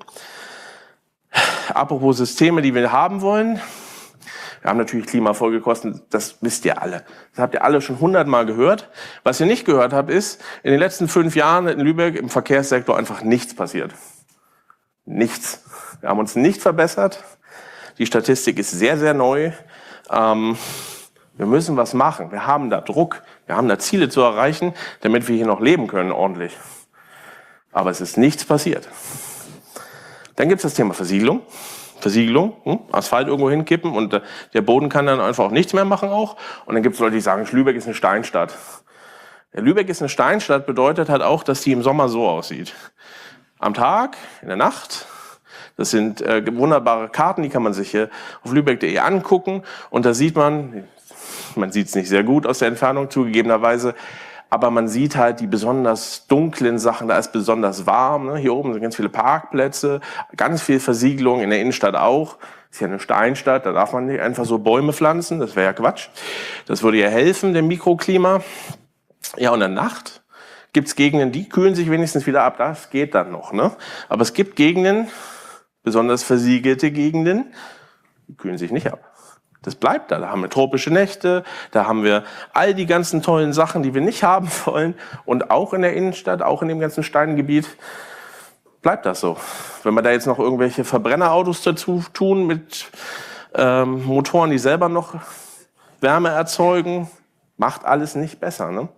[SPEAKER 1] Apropos Systeme, die wir haben wollen. Wir haben natürlich Klimafolgekosten, das wisst ihr alle. Das habt ihr alle schon hundertmal gehört. Was ihr nicht gehört habt, ist, in den letzten fünf Jahren in Lübeck im Verkehrssektor einfach nichts passiert. Nichts. Wir haben uns nicht verbessert. Die Statistik ist sehr, sehr neu. Ähm, wir müssen was machen. Wir haben da Druck. Wir haben da Ziele zu erreichen, damit wir hier noch leben können ordentlich. Aber es ist nichts passiert. Dann gibt es das Thema Versiegelung. Versiegelung, hm? Asphalt irgendwo hinkippen und äh, der Boden kann dann einfach auch nichts mehr machen auch. Und dann gibt es Leute, die sagen, Lübeck ist eine Steinstadt. Ja, Lübeck ist eine Steinstadt bedeutet halt auch, dass die im Sommer so aussieht. Am Tag, in der Nacht. Das sind äh, wunderbare Karten, die kann man sich hier auf lübeck punkt de angucken. Und da sieht man, man sieht es nicht sehr gut aus der Entfernung zugegebenerweise, aber man sieht halt die besonders dunklen Sachen, da ist besonders warm. Ne? Hier oben sind ganz viele Parkplätze, ganz viel Versiegelung, in der Innenstadt auch. Ist ja eine Steinstadt, da darf man nicht einfach so Bäume pflanzen, das wäre ja Quatsch. Das würde ja helfen, dem Mikroklima. Ja, und in der Nacht gibt es Gegenden, die kühlen sich wenigstens wieder ab, das geht dann noch. Ne? Aber es gibt Gegenden, besonders versiegelte Gegenden, die kühlen sich nicht ab. Das bleibt da. Da haben wir tropische Nächte, da haben wir all die ganzen tollen Sachen, die wir nicht haben wollen. Und auch in der Innenstadt, auch in dem ganzen Steingebiet, bleibt das so. Wenn wir da jetzt noch irgendwelche Verbrennerautos dazu tun mit ähm, Motoren, die selber noch Wärme erzeugen, macht alles nicht besser. Ne?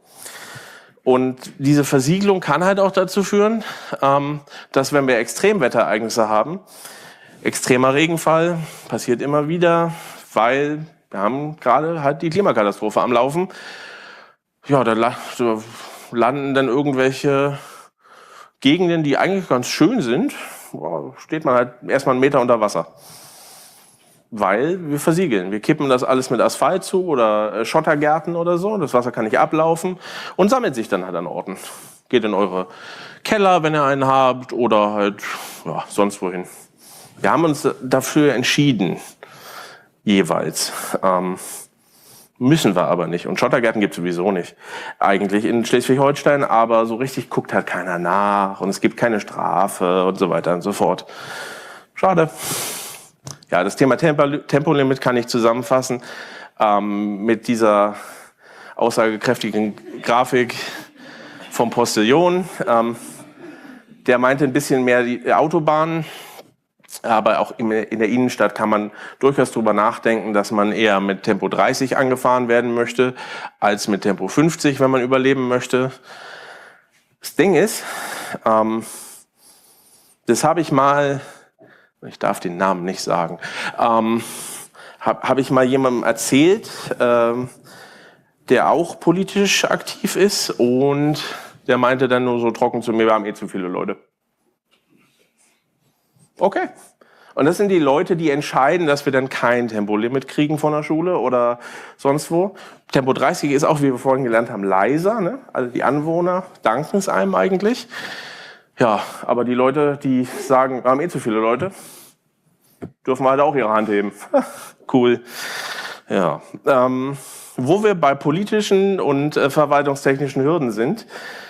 [SPEAKER 1] Und diese Versiegelung kann halt auch dazu führen, ähm, dass wenn wir Extremwetterereignisse haben, extremer Regenfall passiert immer wieder, weil wir haben gerade halt die Klimakatastrophe am Laufen. Ja, da landen dann irgendwelche Gegenden, die eigentlich ganz schön sind, boah, steht man halt erstmal einen Meter unter Wasser. Weil wir versiegeln. Wir kippen das alles mit Asphalt zu oder Schottergärten oder so. Das Wasser kann nicht ablaufen und sammelt sich dann halt an Orten. Geht in eure Keller, wenn ihr einen habt, oder halt ja, sonst wohin. Wir haben uns dafür entschieden, jeweils. Ähm, müssen wir aber nicht. Und Schottergärten gibt es sowieso nicht. Eigentlich in Schleswig-Holstein, aber so richtig guckt halt keiner nach und es gibt keine Strafe und so weiter und so fort. Schade. Ja, das Thema Tempo, Tempolimit kann ich zusammenfassen ähm, mit dieser aussagekräftigen Grafik vom Postillon. Ähm, der meinte ein bisschen mehr die Autobahnen. Aber auch in der Innenstadt kann man durchaus drüber nachdenken, dass man eher mit Tempo dreißig angefahren werden möchte, als mit Tempo fünfzig, wenn man überleben möchte. Das Ding ist, ähm, das habe ich mal, ich darf den Namen nicht sagen, ähm, habe hab ich mal jemandem erzählt, ähm, der auch politisch aktiv ist, und der meinte dann nur so trocken zu mir, wir haben eh zu viele Leute. Okay. Und das sind die Leute, die entscheiden, dass wir dann kein Tempolimit kriegen von der Schule oder sonst wo. Tempo dreißig ist auch, wie wir vorhin gelernt haben, leiser. Ne? Also die Anwohner danken es einem eigentlich. Ja, aber die Leute, die sagen, wir haben eh zu viele Leute, dürfen halt auch ihre Hand heben. Cool. Ja. Ähm, wo wir bei politischen und äh, verwaltungstechnischen Hürden sind,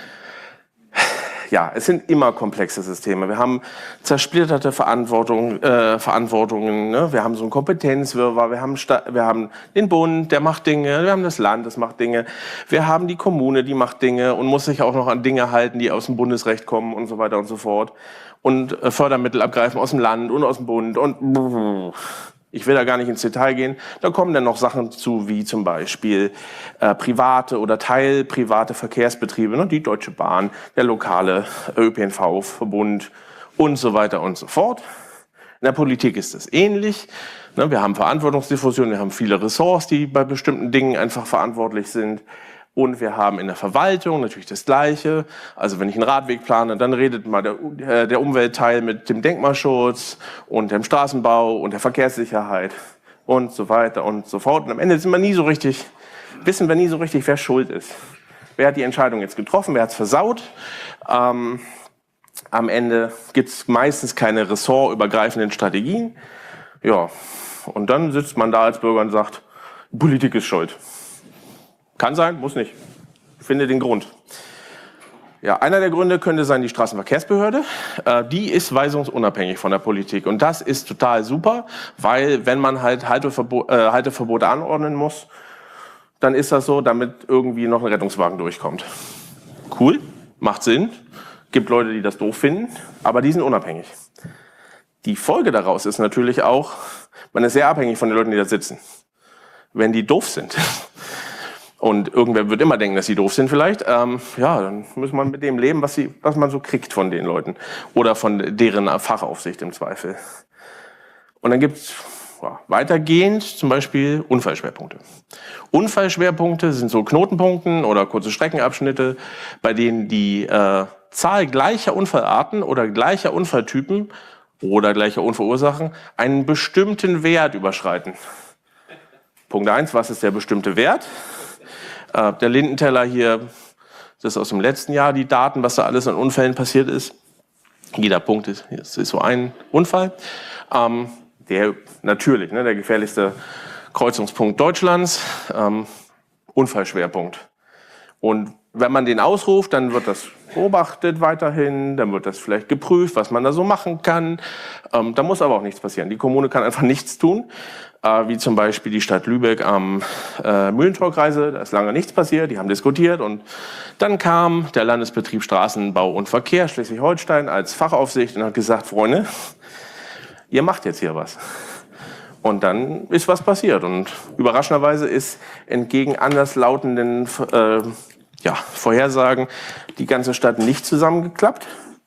[SPEAKER 1] ja, es sind immer komplexe Systeme. Wir haben zersplitterte Verantwortung, äh, Verantwortungen. Ne? Wir haben so einen Kompetenzwirrwarr. Wir haben, wir haben den Bund, der macht Dinge. Wir haben das Land, das macht Dinge. Wir haben die Kommune, die macht Dinge und muss sich auch noch an Dinge halten, die aus dem Bundesrecht kommen und so weiter und so fort. Und äh, Fördermittel abgreifen aus dem Land und aus dem Bund. Und ich will da gar nicht ins Detail gehen. Da kommen dann noch Sachen zu, wie zum Beispiel äh, private oder teilprivate Verkehrsbetriebe, ne? Die Deutsche Bahn, der lokale Ö P N V-Verbund und so weiter und so fort. In der Politik ist das ähnlich. Ne? Wir haben Verantwortungsdiffusion, wir haben viele Ressorts, die bei bestimmten Dingen einfach verantwortlich sind. Und wir haben in der Verwaltung natürlich das Gleiche. Also wenn ich einen Radweg plane, dann redet mal der, äh, der Umweltteil mit dem Denkmalschutz und dem Straßenbau und der Verkehrssicherheit und so weiter und so fort. Und am Ende sind wir nie so richtig, wissen wir nie so richtig, wer schuld ist. Wer hat die Entscheidung jetzt getroffen, wer hat es versaut? Ähm, am Ende gibt es meistens keine ressortübergreifenden Strategien. Ja, und dann sitzt man da als Bürger und sagt, Politik ist schuld. Kann sein, muss nicht. Ich finde den Grund. Ja, einer der Gründe könnte sein die Straßenverkehrsbehörde. Äh, die ist weisungsunabhängig von der Politik. Und das ist total super, weil wenn man halt Halteverbot, äh, Halteverbote anordnen muss, dann ist das so, damit irgendwie noch ein Rettungswagen durchkommt. Cool, macht Sinn. Gibt Leute, die das doof finden, aber die sind unabhängig. Die Folge daraus ist natürlich auch, man ist sehr abhängig von den Leuten, die da sitzen. Wenn die doof sind, und irgendwer wird immer denken, dass sie doof sind vielleicht, ähm, ja, dann muss man mit dem leben, was, sie, was man so kriegt von den Leuten. Oder von deren Fachaufsicht im Zweifel. Und dann gibt's ja, weitergehend zum Beispiel Unfallschwerpunkte. Unfallschwerpunkte sind so Knotenpunkte oder kurze Streckenabschnitte, bei denen die äh, Zahl gleicher Unfallarten oder gleicher Unfalltypen oder gleicher Unfallursachen einen bestimmten Wert überschreiten. Punkt eins, was ist der bestimmte Wert? Äh, der Lindenteller hier, das ist aus dem letzten Jahr, die Daten, was da alles an Unfällen passiert ist. Jeder Punkt ist, das ist so ein Unfall. Ähm, der natürlich, ne, der gefährlichste Kreuzungspunkt Deutschlands, ähm, Unfallschwerpunkt. Und wenn man den ausruft, dann wird das beobachtet weiterhin, dann wird das vielleicht geprüft, was man da so machen kann. Ähm, da muss aber auch nichts passieren. Die Kommune kann einfach nichts tun, äh, wie zum Beispiel die Stadt Lübeck am äh, Mühlentorkreise. Da ist lange nichts passiert, die haben diskutiert und dann kam der Landesbetrieb Straßenbau und Verkehr Schleswig-Holstein als Fachaufsicht und hat gesagt, Freunde, ihr macht jetzt hier was. Und dann ist was passiert und überraschenderweise ist entgegen anderslautenden äh, ja, Vorhersagen die ganze Stadt nicht zusammengeklappt,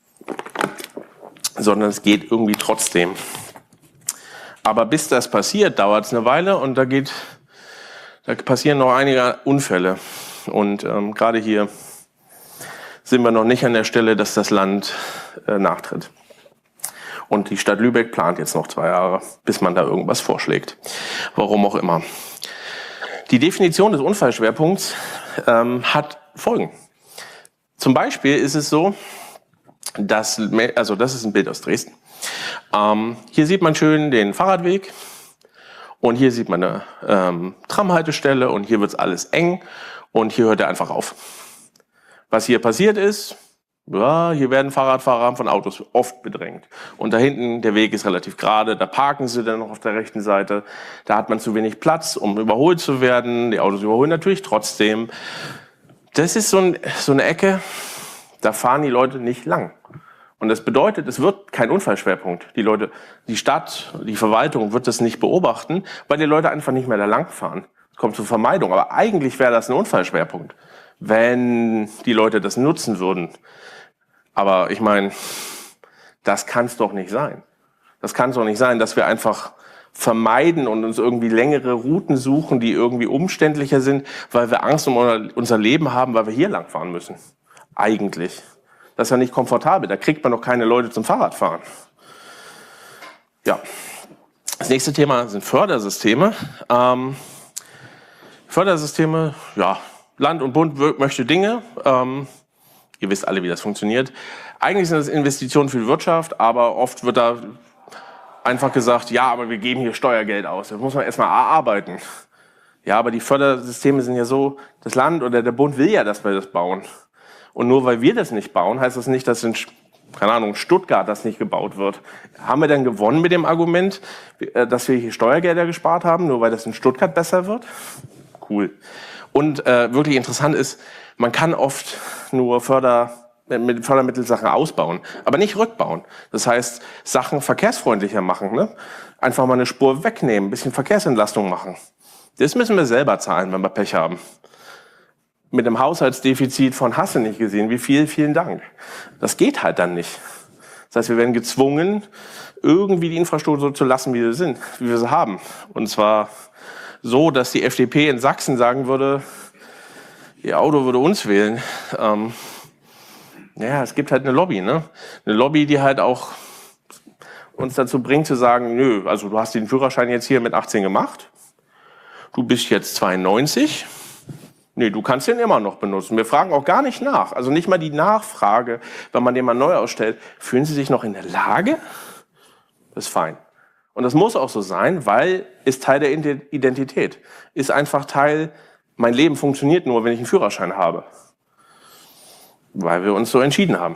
[SPEAKER 1] sondern es geht irgendwie trotzdem. Aber bis das passiert, dauert es eine Weile und da geht, da passieren noch einige Unfälle. Und ähm, gerade hier sind wir noch nicht an der Stelle, dass das Land äh, nachtritt. Und die Stadt Lübeck plant jetzt noch zwei Jahre, bis man da irgendwas vorschlägt. Warum auch immer. Die Definition des Unfallschwerpunkts ähm, hat Folgen. Zum Beispiel ist es so, dass, also das ist ein Bild aus Dresden. Ähm, hier sieht man schön den Fahrradweg und hier sieht man eine ähm, Tramhaltestelle und hier wird es alles eng und hier hört er einfach auf. Was hier passiert ist, ja, hier werden Fahrradfahrer von Autos oft bedrängt. Und da hinten, der Weg ist relativ gerade, da parken sie dann noch auf der rechten Seite. Da hat man zu wenig Platz, um überholt zu werden. Die Autos überholen natürlich trotzdem. Das ist so, ein, so eine Ecke, da fahren die Leute nicht lang. Und das bedeutet, es wird kein Unfallschwerpunkt. Die Leute, die Stadt, die Verwaltung wird das nicht beobachten, weil die Leute einfach nicht mehr da lang fahren. Es kommt zur Vermeidung. Aber eigentlich wäre das ein Unfallschwerpunkt, wenn die Leute das nutzen würden. Aber ich meine, das kann es doch nicht sein. Das kann es doch nicht sein, dass wir einfach vermeiden und uns irgendwie längere Routen suchen, die irgendwie umständlicher sind, weil wir Angst um unser Leben haben, weil wir hier lang fahren müssen. Eigentlich. Das ist ja nicht komfortabel. Da kriegt man doch keine Leute zum Fahrradfahren. Ja. Das nächste Thema sind Fördersysteme. Ähm, Fördersysteme, ja, Land und Bund möchte Dinge. Ähm, Ihr wisst alle, wie das funktioniert. Eigentlich sind das Investitionen für die Wirtschaft, aber oft wird da einfach gesagt, ja, aber wir geben hier Steuergeld aus. Das muss man erstmal erarbeiten. Ja, aber die Fördersysteme sind ja so, das Land oder der Bund will ja, dass wir das bauen. Und nur weil wir das nicht bauen, heißt das nicht, dass in, keine Ahnung, Stuttgart das nicht gebaut wird. Haben wir dann gewonnen mit dem Argument, dass wir hier Steuergelder gespart haben, nur weil das in Stuttgart besser wird? Cool. Und äh, wirklich interessant ist, man kann oft nur Förder, mit Fördermitteln Sachen ausbauen, aber nicht rückbauen. Das heißt, Sachen verkehrsfreundlicher machen. Ne? Einfach mal eine Spur wegnehmen, ein bisschen Verkehrsentlastung machen. Das müssen wir selber zahlen, wenn wir Pech haben. Mit einem Haushaltsdefizit von hast du nicht gesehen, wie viel, vielen Dank. Das geht halt dann nicht. Das heißt, wir werden gezwungen, irgendwie die Infrastruktur so zu lassen, wie wir sind, wie wir sie haben. Und zwar so, dass die F D P in Sachsen sagen würde, ihr Auto würde uns wählen. Ähm, ja, es gibt halt eine Lobby, ne? Eine Lobby, die halt auch uns dazu bringt zu sagen, nö, also du hast den Führerschein jetzt hier mit achtzehn gemacht, du bist jetzt zweiundneunzig, nee, du kannst den immer noch benutzen. Wir fragen auch gar nicht nach, also nicht mal die Nachfrage, wenn man den mal neu ausstellt, fühlen Sie sich noch in der Lage? Das ist fein. Und das muss auch so sein, weil ist Teil der Identität, ist einfach Teil. Mein Leben funktioniert nur, wenn ich einen Führerschein habe. Weil wir uns so entschieden haben.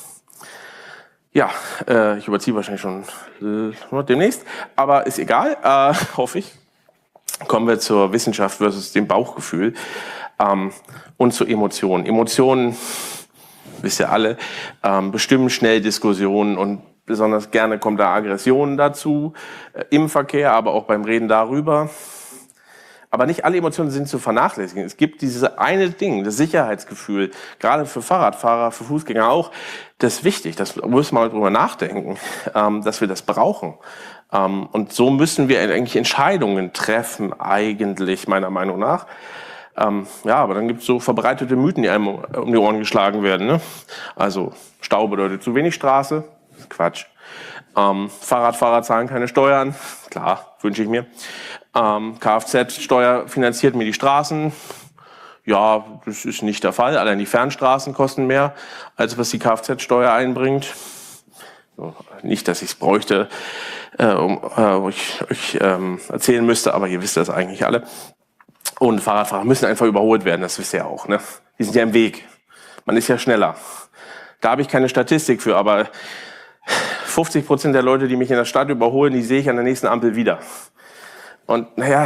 [SPEAKER 1] Ja, äh, ich überziehe wahrscheinlich schon äh, demnächst, aber ist egal, äh, hoffe ich. Kommen wir zur Wissenschaft versus dem Bauchgefühl ähm, und zu Emotionen. Emotionen, wisst ihr alle, ähm, bestimmen schnell Diskussionen und besonders gerne kommt da Aggression dazu, äh, im Verkehr, aber auch beim Reden darüber. Aber nicht alle Emotionen sind zu vernachlässigen. Es gibt dieses eine Ding, das Sicherheitsgefühl, gerade für Fahrradfahrer, für Fußgänger auch, das ist wichtig, das müssen wir mal drüber nachdenken, ähm, dass wir das brauchen. Ähm, und so müssen wir eigentlich Entscheidungen treffen, eigentlich, meiner Meinung nach. Ähm, ja, aber dann gibt es so verbreitete Mythen, die einem um die Ohren geschlagen werden. Ne? Also Stau bedeutet zu wenig Straße, Quatsch. Ähm, Fahrradfahrer zahlen keine Steuern, klar, wünsche ich mir. Ähm, Kfz-Steuer finanziert mir die Straßen. Ja, das ist nicht der Fall. Allein die Fernstraßen kosten mehr, als was die Kfz-Steuer einbringt. So, nicht, dass ich es bräuchte, äh, um, äh, euch, euch ähm, erzählen müsste, aber ihr wisst das eigentlich alle. Und Fahrradfahrer müssen einfach überholt werden, das wisst ihr ja auch. Ne? Die sind ja im Weg. Man ist ja schneller. Da habe ich keine Statistik für, aber fünfzig Prozent der Leute, die mich in der Stadt überholen, die sehe ich an der nächsten Ampel wieder. Und naja,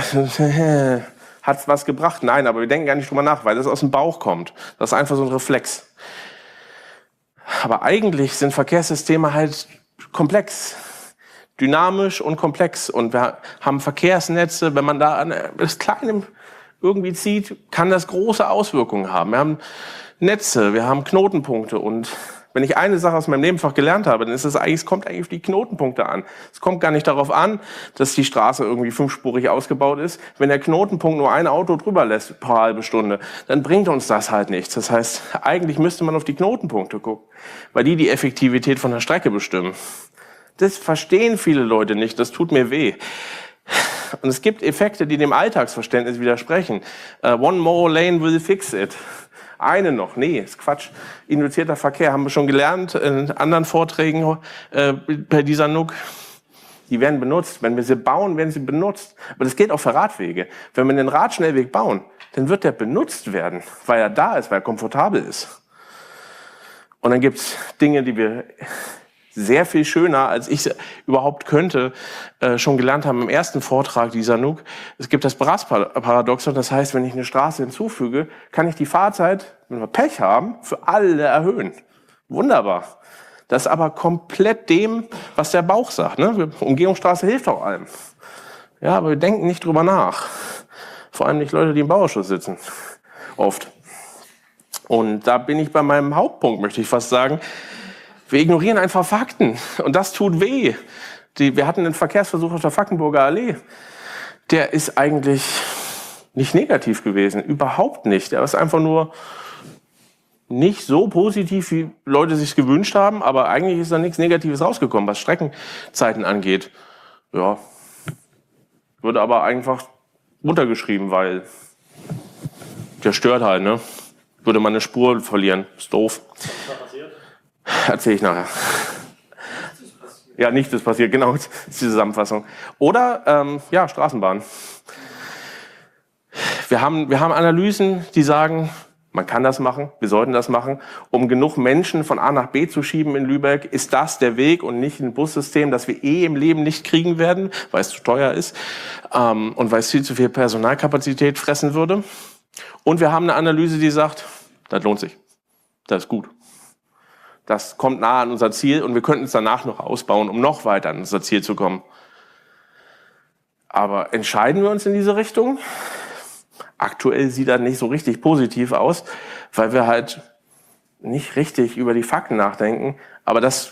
[SPEAKER 1] hat's was gebracht? Nein, aber wir denken gar nicht drüber nach, weil das aus dem Bauch kommt. Das ist einfach so ein Reflex. Aber eigentlich sind Verkehrssysteme halt komplex, dynamisch und komplex. Und wir haben Verkehrsnetze, wenn man da an das Kleine irgendwie zieht, kann das große Auswirkungen haben. Wir haben Netze, wir haben Knotenpunkte und Wenn ich eine Sache aus meinem Leben einfach gelernt habe, dann ist es eigentlich, es kommt eigentlich auf die Knotenpunkte an. Es kommt gar nicht darauf an, dass die Straße irgendwie fünfspurig ausgebaut ist. Wenn der Knotenpunkt nur ein Auto drüber lässt pro halbe Stunde, dann bringt uns das halt nichts. Das heißt, eigentlich müsste man auf die Knotenpunkte gucken, weil die die Effektivität von der Strecke bestimmen. Das verstehen viele Leute nicht, das tut mir weh. Und es gibt Effekte, die dem Alltagsverständnis widersprechen. Uh, one more lane will fix it. Eine noch, nee, ist Quatsch. Induzierter Verkehr haben wir schon gelernt in anderen Vorträgen äh, bei dieser N U C. Die werden benutzt. Wenn wir sie bauen, werden sie benutzt. Aber das gilt auch für Radwege. Wenn wir einen Radschnellweg bauen, dann wird der benutzt werden, weil er da ist, weil er komfortabel ist. Und dann gibt's Dinge, die wir sehr viel schöner, als ich überhaupt könnte, äh, schon gelernt haben im ersten Vortrag dieser N U C. Es gibt das Brass-Paradoxon, das heißt, wenn ich eine Straße hinzufüge, kann ich die Fahrzeit, wenn wir Pech haben, für alle erhöhen. Wunderbar. Das ist aber komplett dem, was der Bauch sagt. Ne? Umgehungsstraße hilft auch allem. Ja, aber wir denken nicht drüber nach. Vor allem nicht Leute, die im Bauausschuss sitzen. Oft. Und da bin ich bei meinem Hauptpunkt, möchte ich fast sagen. Wir ignorieren einfach Fakten und das tut weh. Die, wir hatten einen Verkehrsversuch auf der Fackenburger Allee. Der ist eigentlich nicht negativ gewesen, überhaupt nicht. Der ist einfach nur nicht so positiv, wie Leute sich gewünscht haben, aber eigentlich ist da nichts Negatives rausgekommen, was Streckenzeiten angeht. Ja, wurde aber einfach runtergeschrieben, weil der stört halt, ne? Würde man eine Spur verlieren, ist doof. Erzähle ich nachher. Ja, nichts ist passiert, genau, das ist die Zusammenfassung. Oder, ähm, ja, Straßenbahn. Wir haben, wir haben Analysen, die sagen, man kann das machen, wir sollten das machen, um genug Menschen von A nach B zu schieben in Lübeck. Ist das der Weg und nicht ein Bussystem, das wir eh im Leben nicht kriegen werden, weil es zu teuer ist ähm, und weil es viel zu viel Personalkapazität fressen würde. Und wir haben eine Analyse, die sagt, das lohnt sich, das ist gut. Das kommt nah an unser Ziel und wir könnten es danach noch ausbauen, um noch weiter an unser Ziel zu kommen. Aber entscheiden wir uns in diese Richtung? Aktuell sieht das nicht so richtig positiv aus, weil wir halt nicht richtig über die Fakten nachdenken. Aber das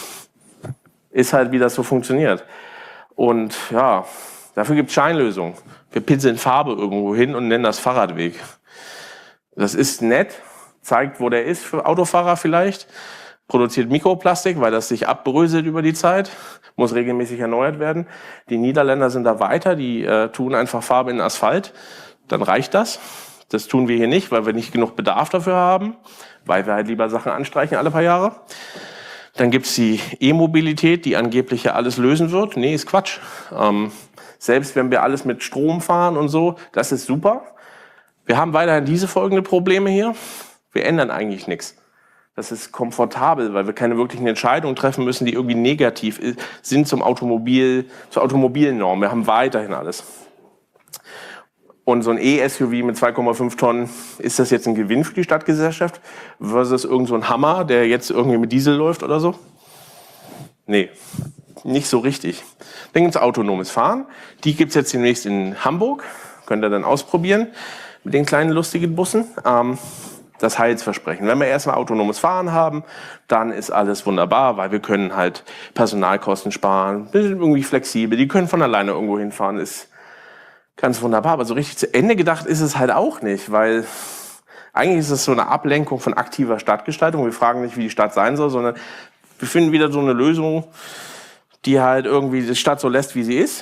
[SPEAKER 1] ist halt, wie das so funktioniert. Und ja, dafür gibt es Scheinlösungen. Wir pinseln Farbe irgendwo hin und nennen das Fahrradweg. Das ist nett, zeigt, wo der ist für Autofahrer vielleicht. Produziert Mikroplastik, weil das sich abbröselt über die Zeit, muss regelmäßig erneuert werden. Die Niederländer sind da weiter, die äh, tun einfach Farbe in den Asphalt, dann reicht das. Das tun wir hier nicht, weil wir nicht genug Bedarf dafür haben, weil wir halt lieber Sachen anstreichen alle paar Jahre. Dann gibt's die E-Mobilität, die angeblich ja alles lösen wird. Nee, ist Quatsch. Ähm, selbst wenn wir alles mit Strom fahren und so, das ist super. Wir haben weiterhin diese folgenden Probleme hier. Wir ändern eigentlich nichts. Das ist komfortabel, weil wir keine wirklichen Entscheidungen treffen müssen, die irgendwie negativ sind zum Automobil, zur Automobilnorm. Wir haben weiterhin alles. Und so ein E-S U V mit zwei Komma fünf Tonnen, ist das jetzt ein Gewinn für die Stadtgesellschaft versus irgend so ein Hammer, der jetzt irgendwie mit Diesel läuft oder so? Nee, nicht so richtig. Dann gibt's autonomes Fahren. Die gibt's jetzt demnächst in Hamburg. Könnt ihr dann ausprobieren mit den kleinen lustigen Bussen. Ähm, Das Heilsversprechen. Wenn wir erstmal autonomes Fahren haben, dann ist alles wunderbar, weil wir können halt Personalkosten sparen, wir sind irgendwie flexibel, die können von alleine irgendwo hinfahren, ist ganz wunderbar. Aber so richtig zu Ende gedacht ist es halt auch nicht, weil eigentlich ist es so eine Ablenkung von aktiver Stadtgestaltung. Wir fragen nicht, wie die Stadt sein soll, sondern wir finden wieder so eine Lösung, die halt irgendwie die Stadt so lässt, wie sie ist.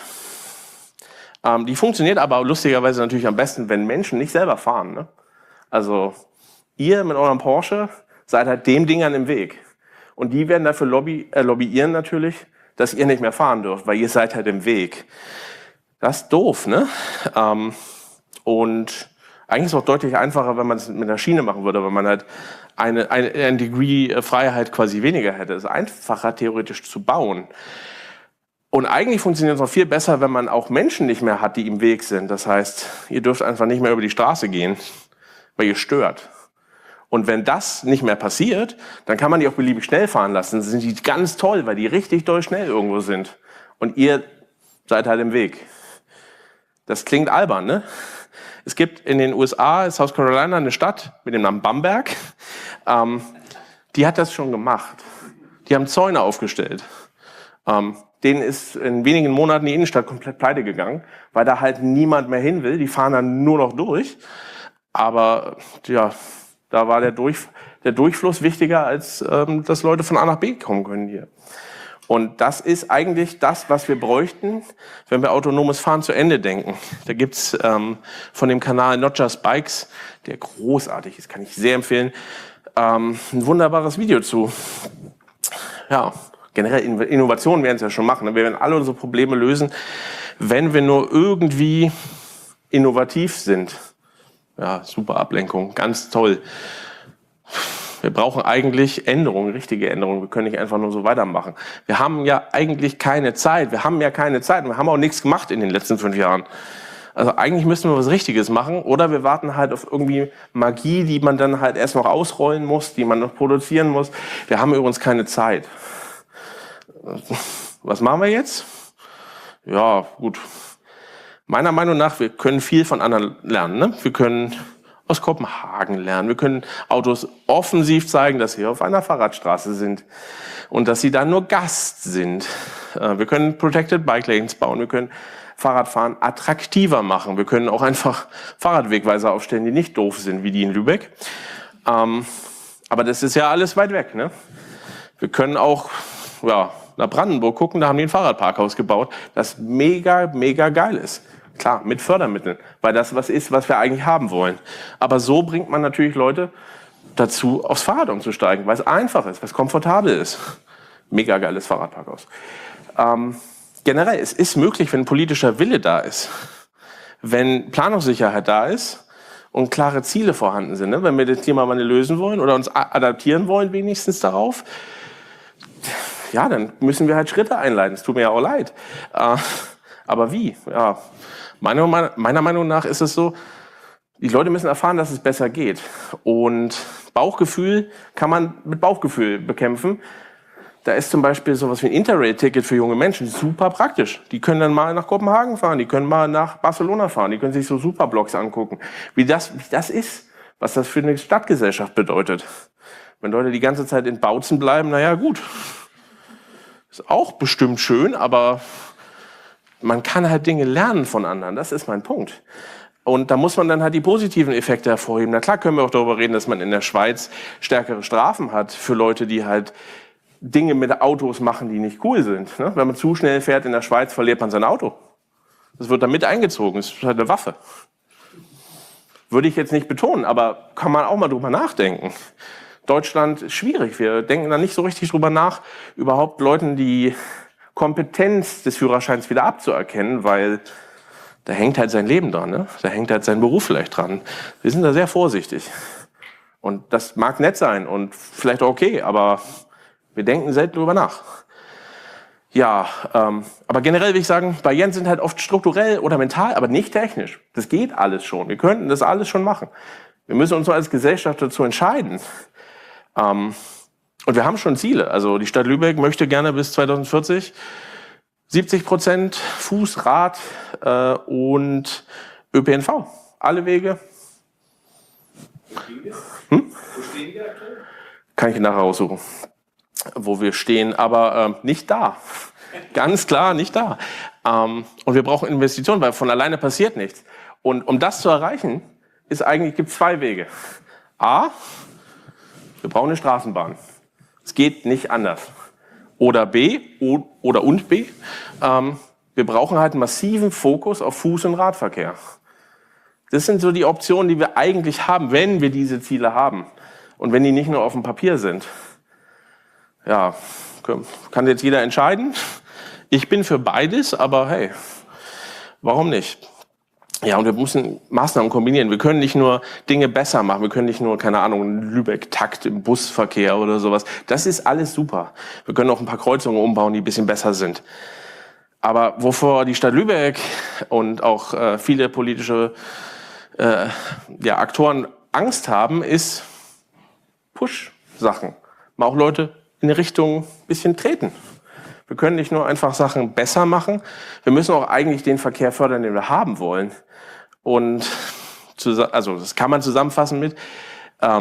[SPEAKER 1] Ähm, die funktioniert aber lustigerweise natürlich am besten, wenn Menschen nicht selber fahren. Ne? Also ihr mit eurem Porsche seid halt dem Dingern im Weg. Und die werden dafür lobby, äh, lobbyieren natürlich, dass ihr nicht mehr fahren dürft, weil ihr seid halt im Weg. Das ist doof, ne? Ähm, und eigentlich ist es auch deutlich einfacher, wenn man es mit einer Schiene machen würde, weil man halt eine, eine, ein Degree Freiheit quasi weniger hätte. Es ist einfacher, theoretisch zu bauen. Und eigentlich funktioniert es noch viel besser, wenn man auch Menschen nicht mehr hat, die im Weg sind. Das heißt, ihr dürft einfach nicht mehr über die Straße gehen, weil ihr stört. Und wenn das nicht mehr passiert, dann kann man die auch beliebig schnell fahren lassen. Dann sind die ganz toll, weil die richtig doll schnell irgendwo sind. Und ihr seid halt im Weg. Das klingt albern, ne? Es gibt in den U S A, in South Carolina, eine Stadt mit dem Namen Bamberg. Ähm, die hat das schon gemacht. Die haben Zäune aufgestellt. Ähm, denen ist in wenigen Monaten die Innenstadt komplett pleite gegangen, weil da halt niemand mehr hin will. Die fahren dann nur noch durch. Aber ja, da war der, Durch, der Durchfluss wichtiger, als ähm, dass Leute von A nach B kommen können hier. Und das ist eigentlich das, was wir bräuchten, wenn wir autonomes Fahren zu Ende denken. Da gibt's ähm, von dem Kanal Not Just Bikes, der großartig ist, kann ich sehr empfehlen, ähm, ein wunderbares Video zu. Ja, generell Innovationen werden es ja schon machen. Wir werden alle unsere Probleme lösen, wenn wir nur irgendwie innovativ sind. Ja, super Ablenkung, ganz toll. Wir brauchen eigentlich Änderungen, richtige Änderungen. Wir können nicht einfach nur so weitermachen. Wir haben ja eigentlich keine Zeit. Wir haben ja keine Zeit. Wir haben auch nichts gemacht in den letzten fünf Jahren. Also eigentlich müssen wir was Richtiges machen. Oder wir warten halt auf irgendwie Magie, die man dann halt erst noch ausrollen muss, die man noch produzieren muss. Wir haben übrigens keine Zeit. Was machen wir jetzt? Ja, gut. Meiner Meinung nach, wir können viel von anderen lernen. Ne? Wir können aus Kopenhagen lernen. Wir können Autos offensiv zeigen, dass sie auf einer Fahrradstraße sind und dass sie da nur Gast sind. Wir können Protected Bike Lanes bauen. Wir können Fahrradfahren attraktiver machen. Wir können auch einfach Fahrradwegweiser aufstellen, die nicht doof sind, wie die in Lübeck. Aber das ist ja alles weit weg. Ne? Wir können auch ja, nach Brandenburg gucken, da haben die ein Fahrradparkhaus gebaut, das mega, mega geil ist. Klar, mit Fördermitteln, weil das was ist, was wir eigentlich haben wollen. Aber so bringt man natürlich Leute dazu, aufs Fahrrad umzusteigen, weil es einfach ist, weil es komfortabel ist. Mega geiles Fahrradparkhaus. Ähm, generell, es ist möglich, wenn politischer Wille da ist, wenn Planungssicherheit da ist und klare Ziele vorhanden sind. Ne? Wenn wir das Thema mal lösen wollen oder uns adaptieren wollen wenigstens darauf, ja, dann müssen wir halt Schritte einleiten. Es tut mir ja auch leid. Äh, aber wie? Ja, meiner, meiner Meinung nach ist es so, die Leute müssen erfahren, dass es besser geht. Und Bauchgefühl kann man mit Bauchgefühl bekämpfen. Da ist zum Beispiel sowas wie ein Interrail-Ticket für junge Menschen super praktisch. Die können dann mal nach Kopenhagen fahren, die können mal nach Barcelona fahren, die können sich so Superblocks angucken. Wie das, wie das ist, was das für eine Stadtgesellschaft bedeutet. Wenn Leute die ganze Zeit in Bautzen bleiben, naja gut. Ist auch bestimmt schön, aber man kann halt Dinge lernen von anderen. Das ist mein Punkt. Und da muss man dann halt die positiven Effekte hervorheben. Na klar können wir auch darüber reden, dass man in der Schweiz stärkere Strafen hat für Leute, die halt Dinge mit Autos machen, die nicht cool sind. Ne? Wenn man zu schnell fährt in der Schweiz, verliert man sein Auto. Das wird dann mit eingezogen. Das ist halt eine Waffe. Würde ich jetzt nicht betonen, aber kann man auch mal drüber nachdenken. Deutschland ist schwierig. Wir denken da nicht so richtig drüber nach, überhaupt Leuten die Kompetenz des Führerscheins wieder abzuerkennen, weil da hängt halt sein Leben dran, ne? Da hängt halt sein Beruf vielleicht dran. Wir sind da sehr vorsichtig. Und das mag nett sein und vielleicht auch okay, aber wir denken selten drüber nach. Ja, ähm, aber generell will ich sagen, Barrieren sind halt oft strukturell oder mental, aber nicht technisch. Das geht alles schon. Wir könnten das alles schon machen. Wir müssen uns nur als Gesellschaft dazu entscheiden. Ähm, und wir haben schon Ziele. Also die Stadt Lübeck möchte gerne bis zweitausendvierzig siebzig Prozent Fuß, Rad äh, und Ö P N V. Alle Wege. Hm? Wo stehen wir aktuell? Kann ich nachher raussuchen, wo wir stehen, aber ähm, nicht da. Ganz klar, nicht da. Ähm, und wir brauchen Investitionen, weil von alleine passiert nichts. Und um das zu erreichen, ist eigentlich, gibt es zwei Wege. A, wir brauchen eine Straßenbahn. Es geht nicht anders. Oder B, o, oder und B, ähm, wir brauchen halt einen massiven Fokus auf Fuß- und Radverkehr. Das sind so die Optionen, die wir eigentlich haben, wenn wir diese Ziele haben. Und wenn die nicht nur auf dem Papier sind. Ja, kann jetzt jeder entscheiden. Ich bin für beides, aber hey, warum nicht? Ja, und wir müssen Maßnahmen kombinieren. Wir können nicht nur Dinge besser machen. Wir können nicht nur, keine Ahnung, Lübeck-Takt im Busverkehr oder sowas. Das ist alles super. Wir können auch ein paar Kreuzungen umbauen, die ein bisschen besser sind. Aber wovor die Stadt Lübeck und auch äh, viele politische äh, ja, Aktoren Angst haben, ist Push-Sachen. Mal auch Leute in die Richtung ein bisschen treten. Wir können nicht nur einfach Sachen besser machen. Wir müssen auch eigentlich den Verkehr fördern, den wir haben wollen. Und also das kann man zusammenfassen mit, ähm,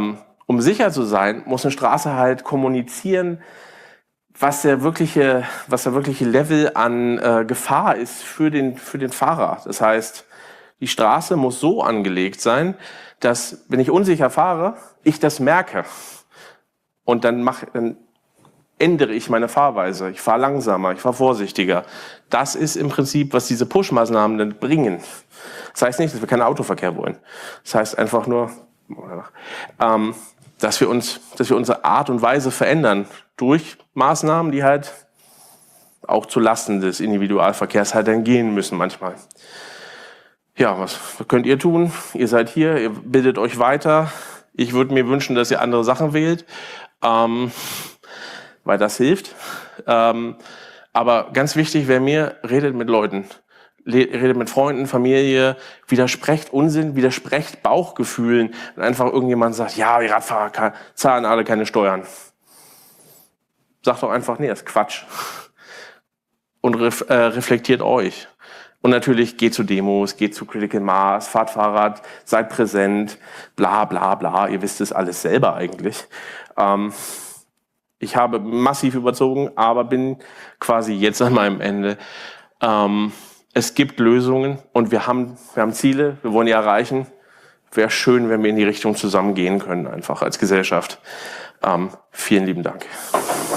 [SPEAKER 1] um sicher zu sein, muss eine Straße halt kommunizieren, was der wirkliche, was der wirkliche Level an äh, Gefahr ist für den, für den Fahrer. Das heißt, die Straße muss so angelegt sein, dass, wenn ich unsicher fahre, ich das merke. Und dann, mach, dann ändere ich meine Fahrweise. Ich fahre langsamer, ich fahre vorsichtiger. Das ist im Prinzip, was diese Push-Maßnahmen dann bringen. Das heißt nicht, dass wir keinen Autoverkehr wollen. Das heißt einfach nur, ähm, dass wir uns, dass wir unsere Art und Weise verändern durch Maßnahmen, die halt auch zu Lasten des Individualverkehrs halt dann gehen müssen manchmal. Ja, was könnt ihr tun? Ihr seid hier, ihr bildet euch weiter. Ich würde mir wünschen, dass ihr andere Sachen wählt, ähm, weil das hilft. Ähm, aber ganz wichtig wäre mir, redet mit Leuten. Redet mit Freunden, Familie, widersprecht Unsinn, widersprecht Bauchgefühlen. Wenn einfach irgendjemand sagt, ja, die Radfahrer kann, zahlen alle keine Steuern. Sagt doch einfach, nee, das ist Quatsch. Und ref, äh, reflektiert euch. Und natürlich geht zu Demos, geht zu Critical Mass, fahrt Fahrrad, seid präsent, bla bla bla. Ihr wisst es alles selber eigentlich. Ähm, ich habe massiv überzogen, aber bin quasi jetzt an meinem Ende. Ähm, es gibt Lösungen und wir haben, wir haben Ziele, wir wollen die erreichen. Wäre schön, wenn wir in die Richtung zusammen gehen können, einfach als Gesellschaft. Ähm, vielen lieben Dank.